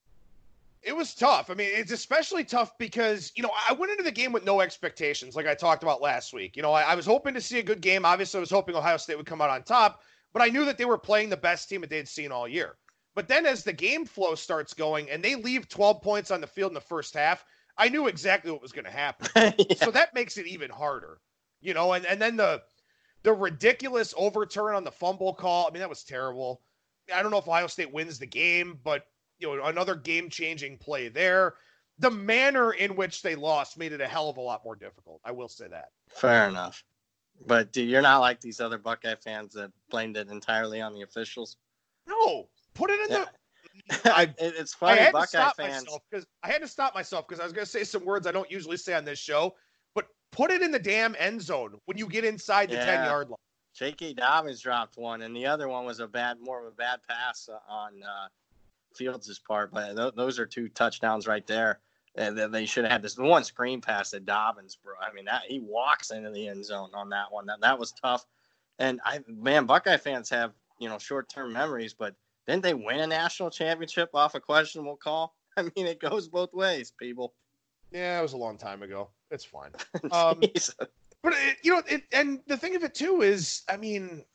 It was tough. I mean, it's especially tough because, you know, I went into the game with no expectations, like I talked about last week. You know, I, I was hoping to see a good game. Obviously, I was hoping Ohio State would come out on top, but I knew that they were playing the best team that they'd seen all year. But then as the game flow starts going and they leave twelve points on the field in the first half, I knew exactly what was going to happen. yeah. So that makes it even harder, you know, and, and then the, the ridiculous overturn on the fumble call. I mean, that was terrible. I don't know if Ohio State wins the game, but you know, another game-changing play there. The manner in which they lost made it a hell of a lot more difficult. I will say that. Fair enough. But dude, you're not like these other Buckeye fans that blamed it entirely on the officials. No, put it in yeah. the. I, it's funny, I had Buckeye to stop fans. Myself because I had to stop myself because I was going to say some words I don't usually say on this show. But put it in the damn end zone when you get inside the yeah. ten-yard line. J K. Dobbins dropped one, and the other one was a bad, more of a bad pass on. Uh, Fields' part, but th- those are two touchdowns right there. And uh, they should have had this one screen pass to Dobbins, bro. I mean, that he walks into the end zone on that one. That that was tough. And I, man, Buckeye fans have, you know, short-term memories, but didn't they win a national championship off a questionable call? I mean, it goes both ways, people. Yeah, it was a long time ago. It's fine. Um, but it, you know, it, and the thing of it too is, I mean.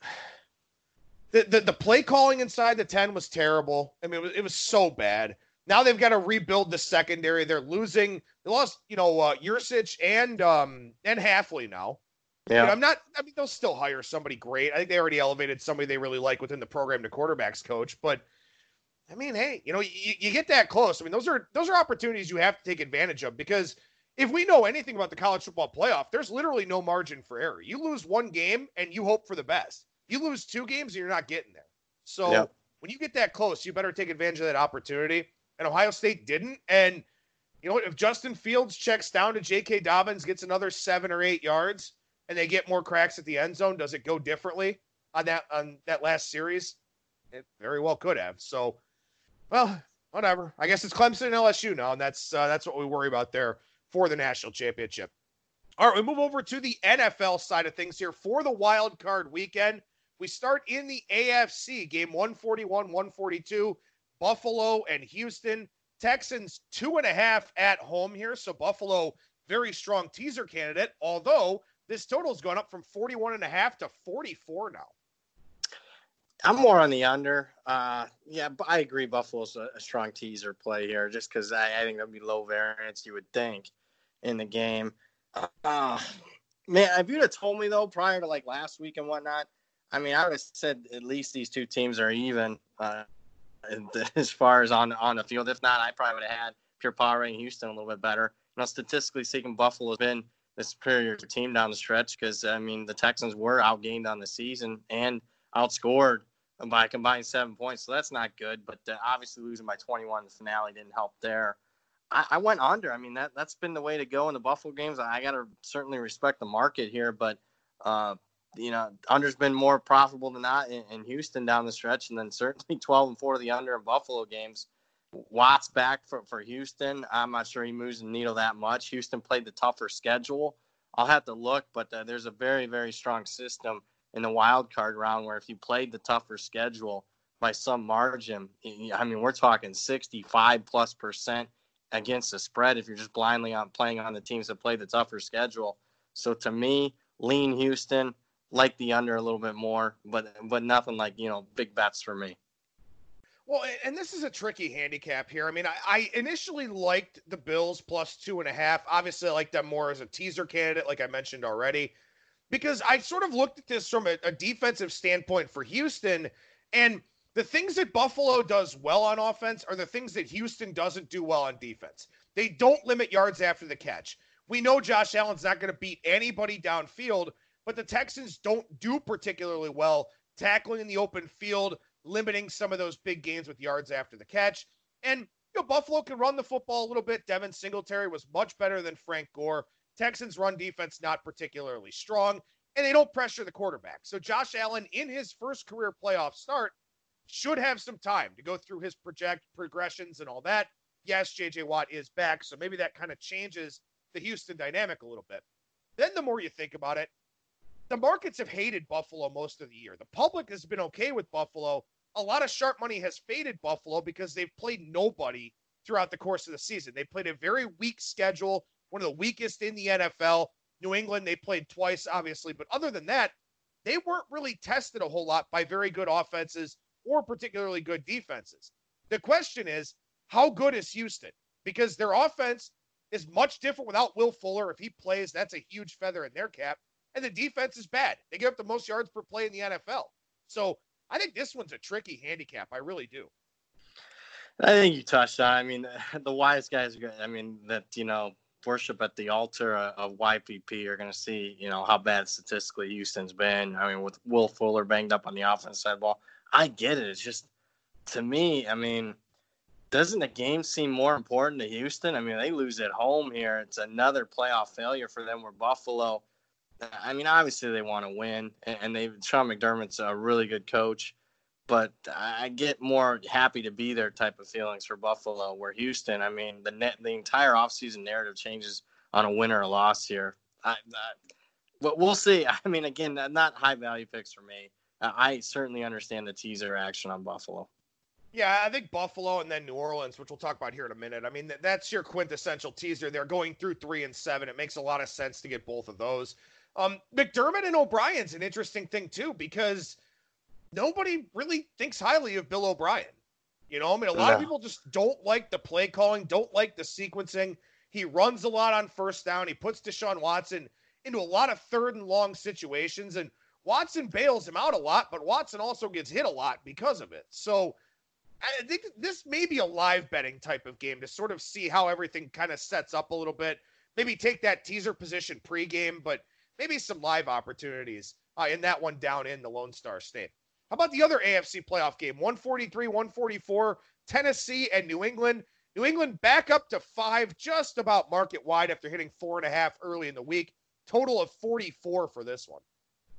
The, the the play calling inside the ten was terrible. I mean, it was, it was so bad. Now they've got to rebuild the secondary. They're losing. They lost, you know, uh, Yursich and um and Hafley now. Yeah, you know, I'm not. I mean, they'll still hire somebody great. I think they already elevated somebody they really like within the program to quarterbacks coach. But I mean, hey, you know, you, you get that close. I mean, those are those are opportunities you have to take advantage of because if we know anything about the college football playoff, there's literally no margin for error. You lose one game and you hope for the best. You lose two games and you're not getting there. So yep. when you get that close, you better take advantage of that opportunity. And Ohio State didn't. And, you know, if Justin Fields checks down to J K. Dobbins, gets another seven or eight yards, and they get more cracks at the end zone, does it go differently on that on that last series? It very well could have. So, well, whatever. I guess it's Clemson and L S U now, and that's uh, that's what we worry about there for the national championship. All right, we move over to the N F L side of things here for the wild card weekend. We start in the A F C, game one forty-one, one forty-two, Buffalo and Houston. Texans two and a half at home here. So Buffalo, very strong teaser candidate, although this total has gone up from forty-one and a half to forty-four now. I'm more on the under. Uh, yeah, but I agree Buffalo's a, a strong teaser play here just because I, I think that'd be low variance, you would think, in the game. Uh, man, if you'd have told me, though, prior to like last week and whatnot, I mean, I would have said at least these two teams are even uh, as far as on on the field. If not, I probably would have had pure power rating Houston a little bit better. You know, statistically speaking, Buffalo has been the superior team down the stretch because, I mean, the Texans were outgained on the season and outscored by a combined seven points. So that's not good. But uh, obviously losing by twenty-one in the finale didn't help there. I, I went under. I mean, that, that's been the way to go in the Buffalo games. I, I got to certainly respect the market here, but uh, – you know, under's been more profitable than not in, in Houston down the stretch, and then certainly twelve and four of the under in Buffalo games. Watt's back for, for Houston. I'm not sure he moves the needle that much. Houston played the tougher schedule. I'll have to look, but uh, there's a very, very strong system in the wild card round where if you played the tougher schedule by some margin, I mean, we're talking sixty-five plus percent against the spread if you're just blindly on playing on the teams that play the tougher schedule. So to me, lean Houston. Like the under a little bit more, but but nothing like, you know, big bets for me. Well, and this is a tricky handicap here. I mean, I, I initially liked the Bills plus two and a half. Obviously, I like them more as a teaser candidate, like I mentioned already, because I sort of looked at this from a, a defensive standpoint for Houston, and the things that Buffalo does well on offense are the things that Houston doesn't do well on defense. They don't limit yards after the catch. We know Josh Allen's not going to beat anybody downfield, but the Texans don't do particularly well tackling in the open field, limiting some of those big gains with yards after the catch. And, you know, Buffalo can run the football a little bit. Devin Singletary was much better than Frank Gore. Texans run defense not particularly strong, and they don't pressure the quarterback. So Josh Allen, in his first career playoff start, should have some time to go through his project progressions and all that. Yes, J J Watt is back, so maybe that kind of changes the Houston dynamic a little bit. Then the more you think about it, the markets have hated Buffalo most of the year. The public has been okay with Buffalo. A lot of sharp money has faded Buffalo because they've played nobody throughout the course of the season. They played a very weak schedule, one of the weakest in the N F L. New England, they played twice, obviously. But other than that, they weren't really tested a whole lot by very good offenses or particularly good defenses. The question is, how good is Houston? Because their offense is much different without Will Fuller. If he plays, that's a huge feather in their cap. And the defense is bad. They give up the most yards per play in the N F L. So I think this one's a tricky handicap. I really do. I think you touched on, I mean, the wise guys, I mean, that, you know, worship at the altar of Y P P are going to see, you know, how bad statistically Houston's been. I mean, with Will Fuller banged up on the offense side ball, I get it. It's just, to me, I mean, doesn't the game seem more important to Houston? I mean, they lose at home here. It's another playoff failure for them where Buffalo, I mean, obviously they want to win, and they Sean McDermott's a really good coach, but I get more happy to be there type of feelings for Buffalo, where Houston, I mean, the net, the entire offseason narrative changes on a win or a loss here. I, I, but we'll see. I mean, again, not high value picks for me. I certainly understand the teaser action on Buffalo. Yeah, I think Buffalo and then New Orleans, which we'll talk about here in a minute. I mean, that's your quintessential teaser. They're going through three and seven. It makes a lot of sense to get both of those. Um, McDermott and O'Brien's an interesting thing, too, because nobody really thinks highly of Bill O'Brien. You know, I mean, a lot no. of people just don't like the play calling, don't like the sequencing. He runs a lot on first down. He puts Deshaun Watson into a lot of third and long situations, and Watson bails him out a lot, but Watson also gets hit a lot because of it. So I think this may be a live betting type of game to sort of see how everything kind of sets up a little bit. Maybe take that teaser position pregame, but maybe some live opportunities uh, in that one down in the Lone Star State. How about the other A F C playoff game? one forty-three one forty-four, Tennessee and New England. New England back up to five, just about market wide after hitting four and a half early in the week. Total of forty-four for this one.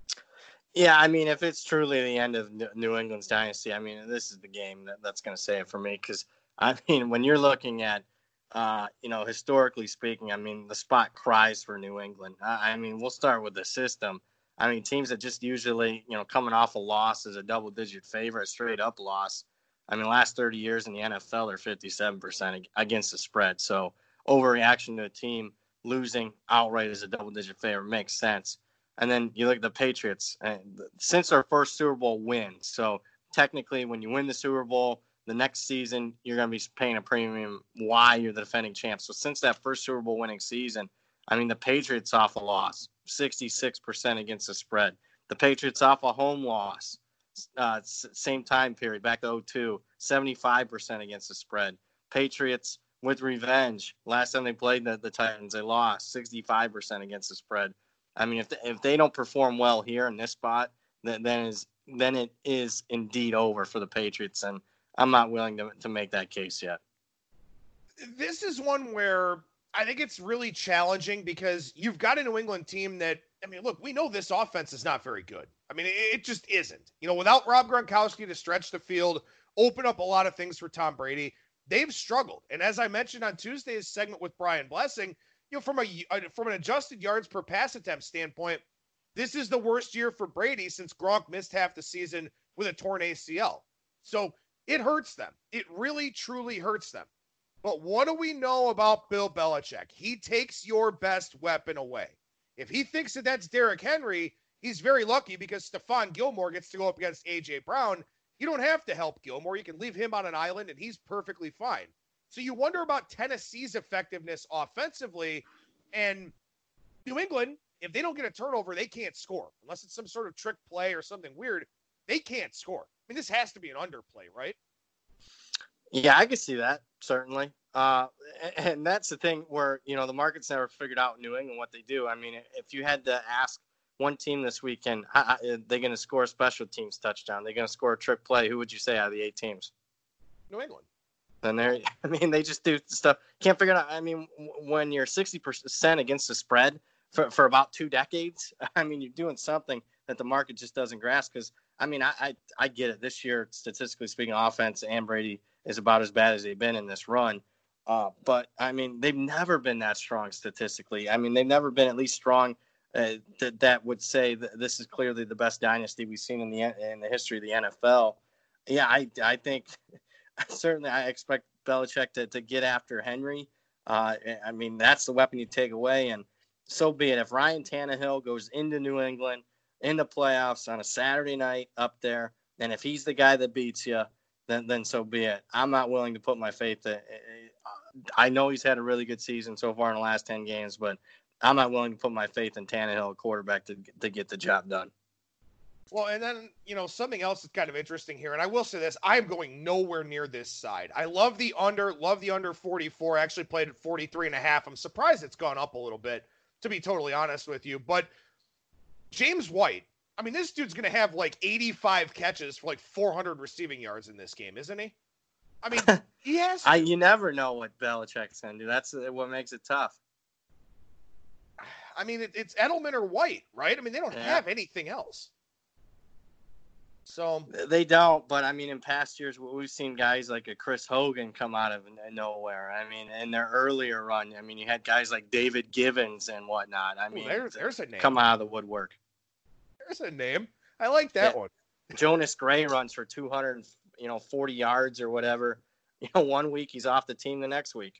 Yeah, I mean, if it's truly the end of New England's dynasty, I mean, this is the game that, that's going to say it for me. Because, I mean, when you're looking at, uh, you know, historically speaking, I mean, the spot cries for New England. I, I mean, we'll start with the system. I mean, teams that just usually, you know, coming off a loss as a double-digit favorite, straight up loss. I mean, last thirty years in the N F L, they're fifty-seven percent against the spread. So overreaction to a team losing outright as a double-digit favorite makes sense. And then you look at the Patriots, and since their first Super Bowl win. So technically, when you win the Super Bowl, the next season, you're going to be paying a premium why you're the defending champ. So since that first Super Bowl winning season, I mean, the Patriots off a loss, sixty-six percent against the spread. The Patriots off a home loss, uh, same time period, back to oh two, seventy-five percent against the spread. Patriots with revenge. Last time they played the, the Titans, they lost sixty-five percent against the spread. I mean, if they, if they don't perform well here in this spot, then then is then it is indeed over for the Patriots, and I'm not willing to to make that case yet. This is one where I think it's really challenging because you've got a New England team that, I mean, look, we know this offense is not very good. I mean, it, it just isn't. You know, without Rob Gronkowski to stretch the field, open up a lot of things for Tom Brady, they've struggled. And as I mentioned on Tuesday's segment with Brian Blessing, you know, from a from an adjusted yards per pass attempt standpoint, this is the worst year for Brady since Gronk missed half the season with a torn A C L. So it hurts them. It really, truly hurts them. But what do we know about Bill Belichick? He takes your best weapon away. If he thinks that that's Derrick Henry, he's very lucky because Stephon Gilmore gets to go up against A J Brown. You don't have to help Gilmore. You can leave him on an island, and he's perfectly fine. So you wonder about Tennessee's effectiveness offensively. And New England, if they don't get a turnover, they can't score. Unless it's some sort of trick play or something weird, they can't score. I mean, this has to be an underplay, right? Yeah, I can see that, certainly. Uh, and that's the thing where, you know, the market's never figured out New England what they do. I mean, if you had to ask one team this weekend, are they going to score a special teams touchdown? They're going to score a trick play. Who would you say out of the eight teams? New England. And they're, I mean, they just do stuff. Can't figure it out. I mean, when you're sixty percent against the spread for, for about two decades, I mean, you're doing something that the market just doesn't grasp. Because, I mean, I, I, I get it. This year, statistically speaking, offense and Brady is about as bad as they've been in this run. Uh, but, I mean, they've never been that strong statistically. I mean, they've never been at least strong uh, that that would say that this is clearly the best dynasty we've seen in the in the history of the N F L. Yeah, I, I think certainly I expect Belichick to, to get after Henry. Uh, I mean, that's the weapon you take away, and so be it. If Ryan Tannehill goes into New England in the playoffs on a Saturday night up there, and if he's the guy that beats you, then then so be it. I'm not willing to put my faith that I know he's had a really good season so far in the last ten games, but I'm not willing to put my faith in Tannehill, a quarterback, to to get the job done. Well, and then, you know, something else that's kind of interesting here, and I will say this, I'm going nowhere near this side. I love the under, love the under forty-four. I actually played at forty-three and a half. I'm surprised it's gone up a little bit, to be totally honest with you. But James White, I mean, this dude's going to have like eighty-five catches for like four hundred receiving yards in this game, isn't he? I mean, he has I, you never know what Belichick's going to do. That's what makes it tough. I mean, it, it's Edelman or White, right? I mean, they don't yeah. have anything else. So they don't, but I mean, in past years, we've seen guys like a Chris Hogan come out of nowhere. I mean, in their earlier run, I mean, you had guys like David Givens and whatnot. I mean, Ooh, there's, there's a name. Come out of the woodwork. There's a name. I like that yeah. one. Jonas Gray runs for two hundred, you know, forty yards or whatever. You know, one week he's off the team, the next week.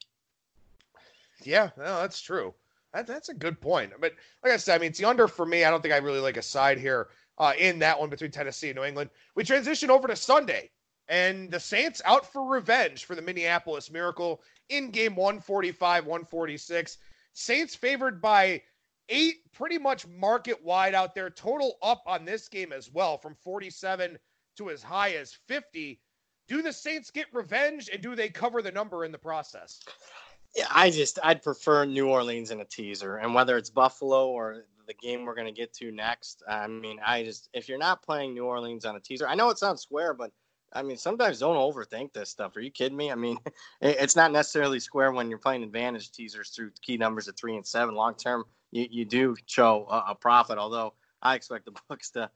Yeah, no, that's true. That, that's a good point. But like I said, I mean, it's the under for me. I don't think I really like a side here uh, in that one between Tennessee and New England. We transition over to Sunday, and the Saints out for revenge for the Minneapolis Miracle in game one forty-five, one forty-six. Saints favored by eight, pretty much market wide out there. Total up on this game as well, from forty-seven to as high as fifty. Do the Saints get revenge, and do they cover the number in the process? Yeah, I just, I'd prefer New Orleans in a teaser. And whether it's Buffalo or the game we're going to get to next, I mean, I just, if you're not playing New Orleans on a teaser, I know it sounds square, but I mean, sometimes don't overthink this stuff. Are you kidding me? I mean, it's not necessarily square when you're playing advantage teasers through key numbers at three and seven. Long term, you, you do show a, a profit, although I expect the books to,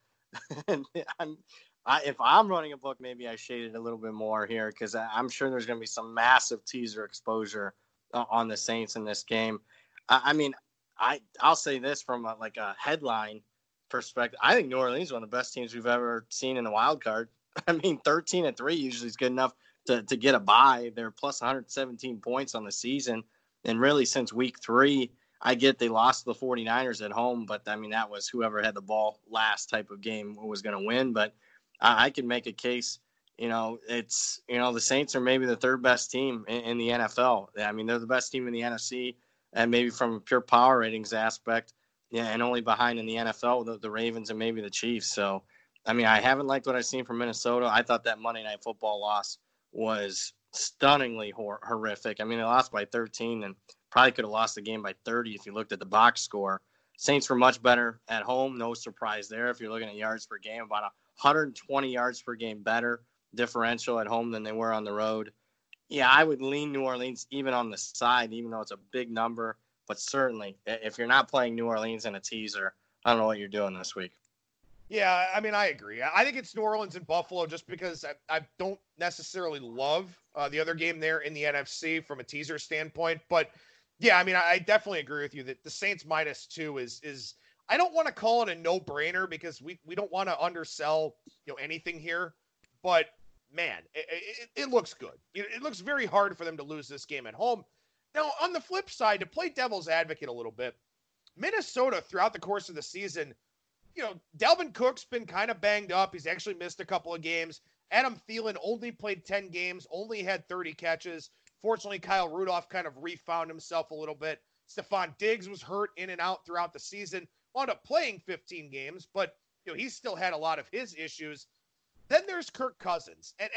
I'm, I, if I'm running a book, maybe I shade it a little bit more here because I'm sure there's going to be some massive teaser exposure on the Saints in this game. I, I mean, I, I'll say this from a, like a headline perspective. I think New Orleans is one of the best teams we've ever seen in the wild card. I mean, thirteen and three usually is good enough to, to get a bye. They're plus one hundred seventeen points on the season. And really since week three, I get they lost to the 49ers at home, but I mean, that was whoever had the ball last type of game was going to win. But I, I can make a case. You know, it's, you know, the Saints are maybe the third best team in, in the N F L. I mean, they're the best team in the N F C, and maybe from a pure power ratings aspect, yeah, and only behind in the N F L, the, the Ravens and maybe the Chiefs. So, I mean, I haven't liked what I've seen from Minnesota. I thought that Monday Night Football loss was stunningly hor- horrific. I mean, they lost by thirteen and probably could have lost the game by thirty if you looked at the box score. Saints were much better at home. No surprise there. If you're looking at yards per game, about one hundred twenty yards per game better differential at home than they were on the road. Yeah, I would lean New Orleans even on the side, even though it's a big number. But certainly, if you're not playing New Orleans in a teaser, I don't know what you're doing this week. Yeah, I mean, I agree. I think it's New Orleans and Buffalo just because I, I don't necessarily love uh, the other game there in the N F C from a teaser standpoint. But, yeah, I mean, I, I definitely agree with you that the Saints minus two is is I don't want to call it a no-brainer because we, we don't want to undersell you know anything here. But, man, it, it, it looks good. It, it looks very hard for them to lose this game at home. Now, on the flip side, to play devil's advocate a little bit, Minnesota throughout the course of the season, you know, Dalvin Cook's been kind of banged up. He's actually missed a couple of games. Adam Thielen only played ten games, only had thirty catches. Fortunately, Kyle Rudolph kind of refound himself a little bit. Stephon Diggs was hurt in and out throughout the season, wound up playing fifteen games, but, you know, he's still had a lot of his issues. Then there's Kirk Cousins. And, and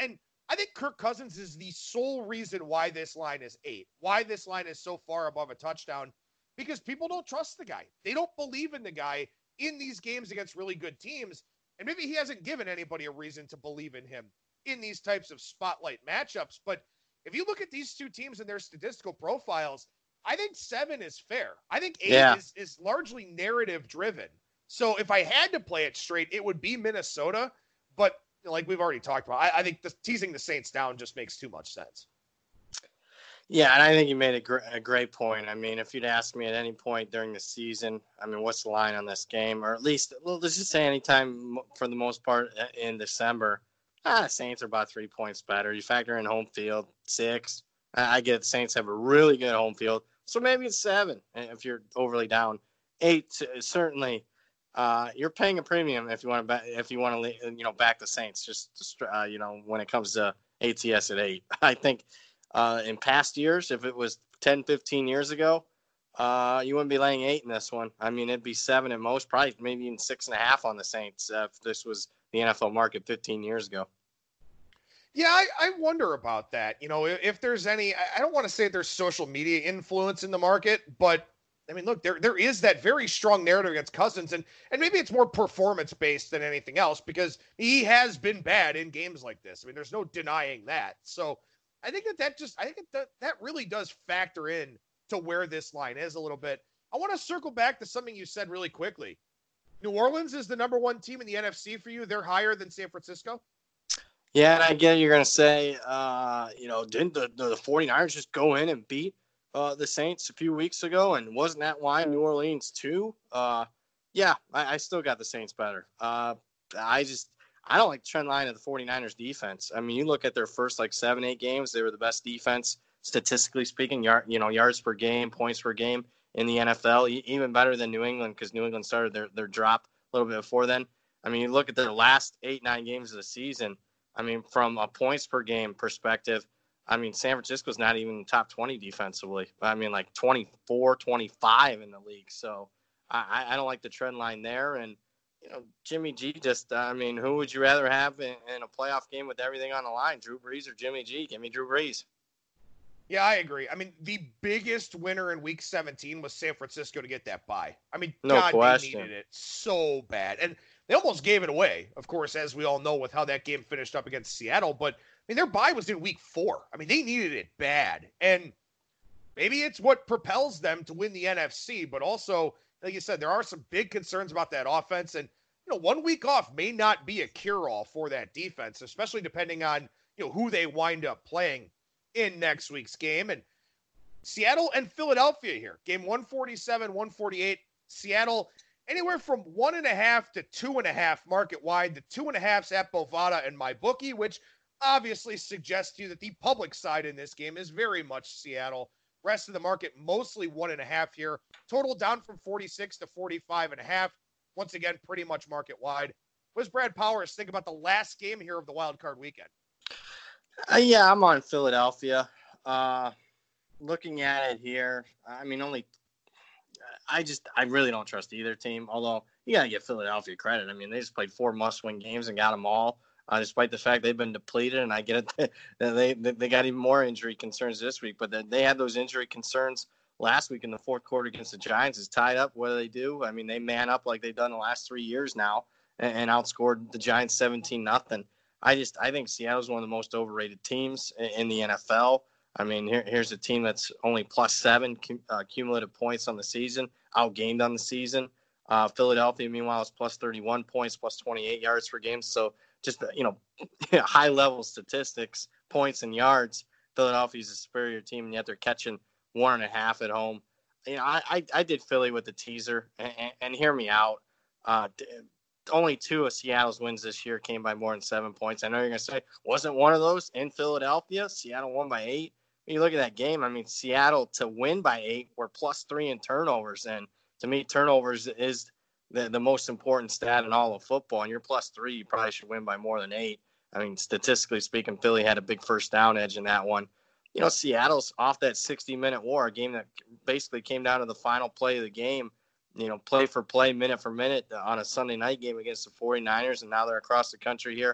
I think Kirk Cousins is the sole reason why this line is eight, why this line is so far above a touchdown, because people don't trust the guy. They don't believe in the guy in these games against really good teams. And maybe he hasn't given anybody a reason to believe in him in these types of spotlight matchups. But if you look at these two teams and their statistical profiles, I think seven is fair. I think eight yeah. is, is largely narrative driven. So if I had to play it straight, it would be Minnesota. But like we've already talked about, I, I think the, teasing the Saints down just makes too much sense. Yeah, and I think you made a, gr- a great point. I mean, if you'd asked me at any point during the season, I mean, what's the line on this game? Or at least, well, let's just say anytime for the most part in December, ah, Saints are about three points better. You factor in home field, six. I get it, the Saints have a really good home field, so maybe it's seven if you're overly down. Eight, certainly, uh, you're paying a premium if you want to back, if you want to you know back the Saints. Just uh, you know when it comes to A T S at eight, I think uh, in past years, if it was ten, fifteen years ago, uh, you wouldn't be laying eight in this one. I mean, it'd be seven at most, probably maybe even six and a half on the Saints uh, if this was the N F L market fifteen years ago. Yeah, I, I wonder about that. You know, if, if there's any, I don't want to say there's social media influence in the market, but I mean, look, there there is that very strong narrative against Cousins, and and maybe it's more performance based than anything else because he has been bad in games like this. I mean, there's no denying that. So I think that that just, I think that that really does factor in to where this line is a little bit. I want to circle back to something you said really quickly. New Orleans is the number one team in the N F C for you. They're higher than San Francisco. Yeah, and I get you're going to say, uh, you know, didn't the, the 49ers just go in and beat uh, the Saints a few weeks ago? And wasn't that why New Orleans too? Uh, yeah, I, I still got the Saints better. Uh, I just I don't like the trend line of the 49ers defense. I mean, you look at their first like seven, eight games, they were the best defense, statistically speaking, yard, you know, yards per game, points per game in the N F L, even better than New England because New England started their, their drop a little bit before then. I mean, you look at their last eight, nine games of the season, I mean, from a points per game perspective, I mean, San Francisco's not even top twenty defensively. I mean, like twenty-four, twenty-five in the league. So I, I don't like the trend line there. And, you know, Jimmy G just, I mean, who would you rather have in, in a playoff game with everything on the line, Drew Brees or Jimmy G? Give me Drew Brees. Yeah, I agree. I mean, the biggest winner in week seventeen was San Francisco to get that bye. I mean, no God, question. They needed it so bad. And they almost gave it away, of course, as we all know with how that game finished up against Seattle. But, I mean, their bye was in week four. I mean, they needed it bad. And maybe it's what propels them to win the N F C. But also, like you said, there are some big concerns about that offense. And, you know, one week off may not be a cure-all for that defense, especially depending on, you know, who they wind up playing in next week's game. And Seattle and Philadelphia here. Game one forty-seven, one forty-eight. Seattle anywhere from one and a half to two and a half market wide. The two and a half's at Bovada and MyBookie, which obviously suggests to you that the public side in this game is very much Seattle. Rest of the market mostly one and a half here. Total down from forty-six to forty-five and a half. Once again, pretty much market wide. What does Brad Powers think about the last game here of the wild card weekend? Uh, yeah, I'm on Philadelphia. Uh, looking at it here, I mean, only I just I really don't trust either team. Although you gotta give Philadelphia credit. I mean, they just played four must-win games and got them all, uh, despite the fact they've been depleted. And I get it, they they got even more injury concerns this week, but they had those injury concerns last week in the fourth quarter against the Giants. Is tied up. What do they do? I mean, they man up like they've done the last three years now and, and outscored the Giants seventeen nothing. I just I think Seattle's one of the most overrated teams in the N F L. I mean, here, here's a team that's only plus seven uh, cumulative points on the season, outgained on the season. Uh, Philadelphia, meanwhile, is plus thirty-one points, plus twenty-eight yards per game. So just, you know, high-level statistics, points and yards. Philadelphia's a superior team, and yet they're catching one and a half at home. You know, I, I, I did Philly with the teaser, and, and, and hear me out. Uh, Only two of Seattle's wins this year came by more than seven points. I know you're going to say, wasn't one of those in Philadelphia? Seattle won by eight. When you look at that game, I mean, Seattle to win by eight were plus three in turnovers. And to me, turnovers is the, the most important stat in all of football. And you're plus three, you probably should win by more than eight. I mean, statistically speaking, Philly had a big first down edge in that one. You know, Seattle's off that sixty-minute war, a game that basically came down to the final play of the game. You know, play for play, minute for minute on a Sunday night game against the 49ers, and now they're across the country here.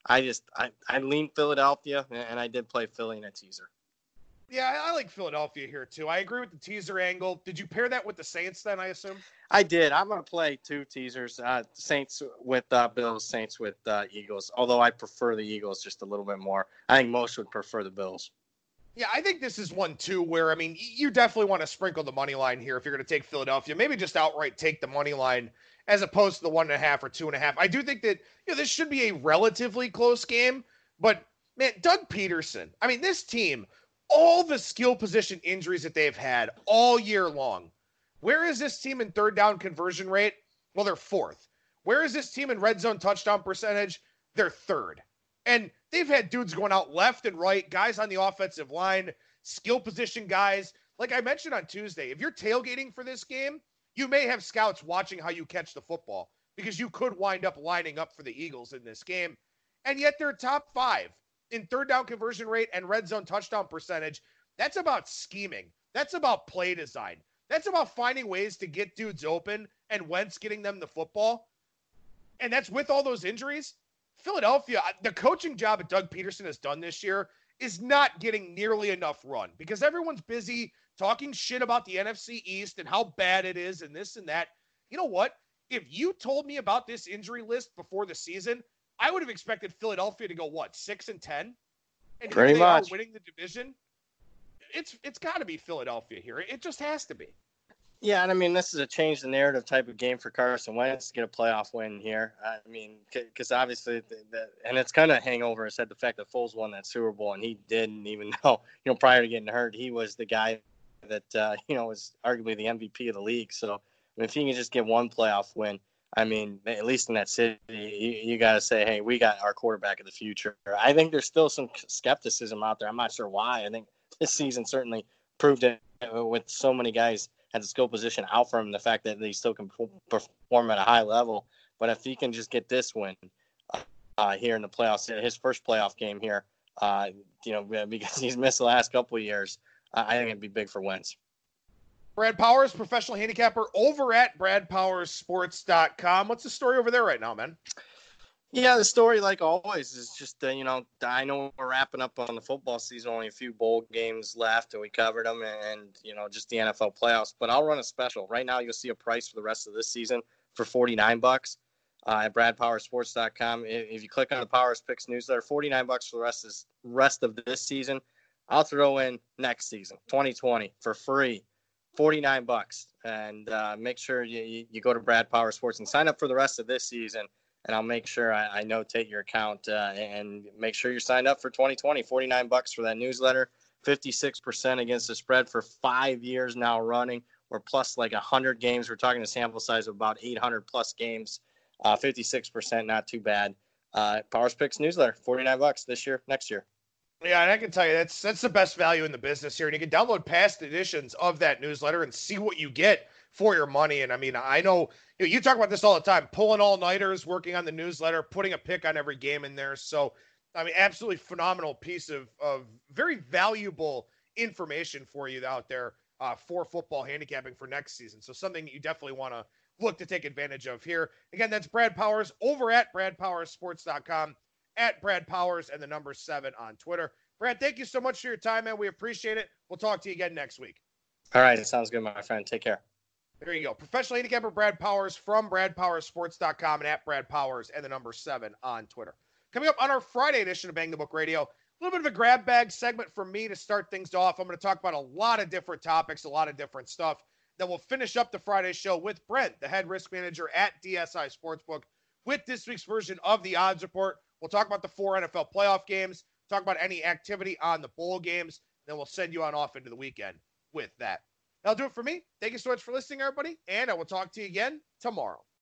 I just I, I lean Philadelphia, and I did play Philly in a teaser. Yeah, I, I like Philadelphia here too. I agree with the teaser angle. Did you pair that with the Saints then, I assume? I did. I'm going to play two teasers, uh, Saints with uh, Bills, Saints with uh, Eagles, although I prefer the Eagles just a little bit more. I think most would prefer the Bills. Yeah, I think this is one, too, where, I mean, you definitely want to sprinkle the money line here if you're going to take Philadelphia. Maybe just outright take the money line as opposed to the one and a half or two and a half. I do think that, you know, this should be a relatively close game, but, man, Doug Peterson, I mean, this team, all the skill position injuries that they've had all year long. Where is this team in third down conversion rate? Well, they're fourth. Where is this team in red zone touchdown percentage? They're third. And they've had dudes going out left and right, guys on the offensive line, skill position guys. Like I mentioned on Tuesday, if you're tailgating for this game, you may have scouts watching how you catch the football because you could wind up lining up for the Eagles in this game. And yet they're top five in third down conversion rate and red zone touchdown percentage. That's about scheming. That's about play design. That's about finding ways to get dudes open and Wentz getting them the football. And that's with all those injuries. Philadelphia, the coaching job that Doug Peterson has done this year is not getting nearly enough run because everyone's busy talking shit about the N F C East and how bad it is and this and that. You know what? If you told me about this injury list before the season, I would have expected Philadelphia to go, what, six and ten? And Pretty here they much. are winning the division. It's It's got to be Philadelphia here. It just has to be. Yeah, and I mean, this is a change the narrative type of game for Carson Wentz to get a playoff win here. I mean, because obviously, the, the, and it's kind of hangover has said the fact that Foles won that Super Bowl, and he didn't even know, you know, prior to getting hurt, he was the guy that, uh, you know, was arguably the M V P of the league. So I mean, if he can just get one playoff win, I mean, at least in that city, you, you got to say, hey, we got our quarterback of the future. I think there's still some skepticism out there. I'm not sure why. I think this season certainly proved it with so many guys at the skill position out from the fact that they still can perform at a high level. But if he can just get this win uh, here in the playoffs, his first playoff game here, uh, you know, because he's missed the last couple of years, uh, I think it'd be big for Wentz. Brad Powers, professional handicapper over at brad powers sports dot com. What's the story over there right now, man? Yeah, the story, like always, is just, uh, you know, I know we're wrapping up on the football season, only a few bowl games left, and we covered them, and, you know, just the N F L playoffs. But I'll run a special. Right now, you'll see a price for the rest of this season for forty-nine bucks uh, at brad powers sports dot com. If you click on the Powers Picks newsletter, forty-nine bucks for the rest of, rest of this season. I'll throw in next season, twenty twenty, for free, forty-nine bucks. And uh, make sure you, you go to Brad Powers Sports and sign up for the rest of this season. And I'll make sure I, I notate your account uh, and make sure you're signed up for twenty twenty. forty-nine bucks for that newsletter, fifty-six percent against the spread for five years now running, or plus like one hundred games. We're talking a sample size of about eight hundred plus games. Uh, fifty-six percent, not too bad. Uh, Powers Picks newsletter, forty-nine bucks this year, next year. Yeah, and I can tell you that's that's the best value in the business here. And you can download past editions of that newsletter and see what you get for your money. And I mean, I know you, know, you talk about this all the time, pulling all-nighters, working on the newsletter, putting a pick on every game in there. So, I mean, absolutely phenomenal piece of, of very valuable information for you out there uh, for football handicapping for next season. So something you definitely want to look to take advantage of here. Again, that's Brad Powers over at brad powers sports dot com, at Brad Powers and the number seven on Twitter. Brad, thank you so much for your time, man. We appreciate it. We'll talk to you again next week. All right. It sounds good, my friend. Take care. There you go. Professional handicapper Brad Powers from brad powers sports dot com and at Brad Powers and the number seven on Twitter. Coming up on our Friday edition of Bang the Book Radio, a little bit of a grab bag segment for me to start things off. I'm going to talk about a lot of different topics, a lot of different stuff. Then we'll finish up the Friday show with Brent, the head risk manager at D S I Sportsbook, with this week's version of the Odds Report. We'll talk about the four N F L playoff games, talk about any activity on the bowl games, then we'll send you on off into the weekend with that. That'll do it for me. Thank you so much for listening, everybody, and I will talk to you again tomorrow.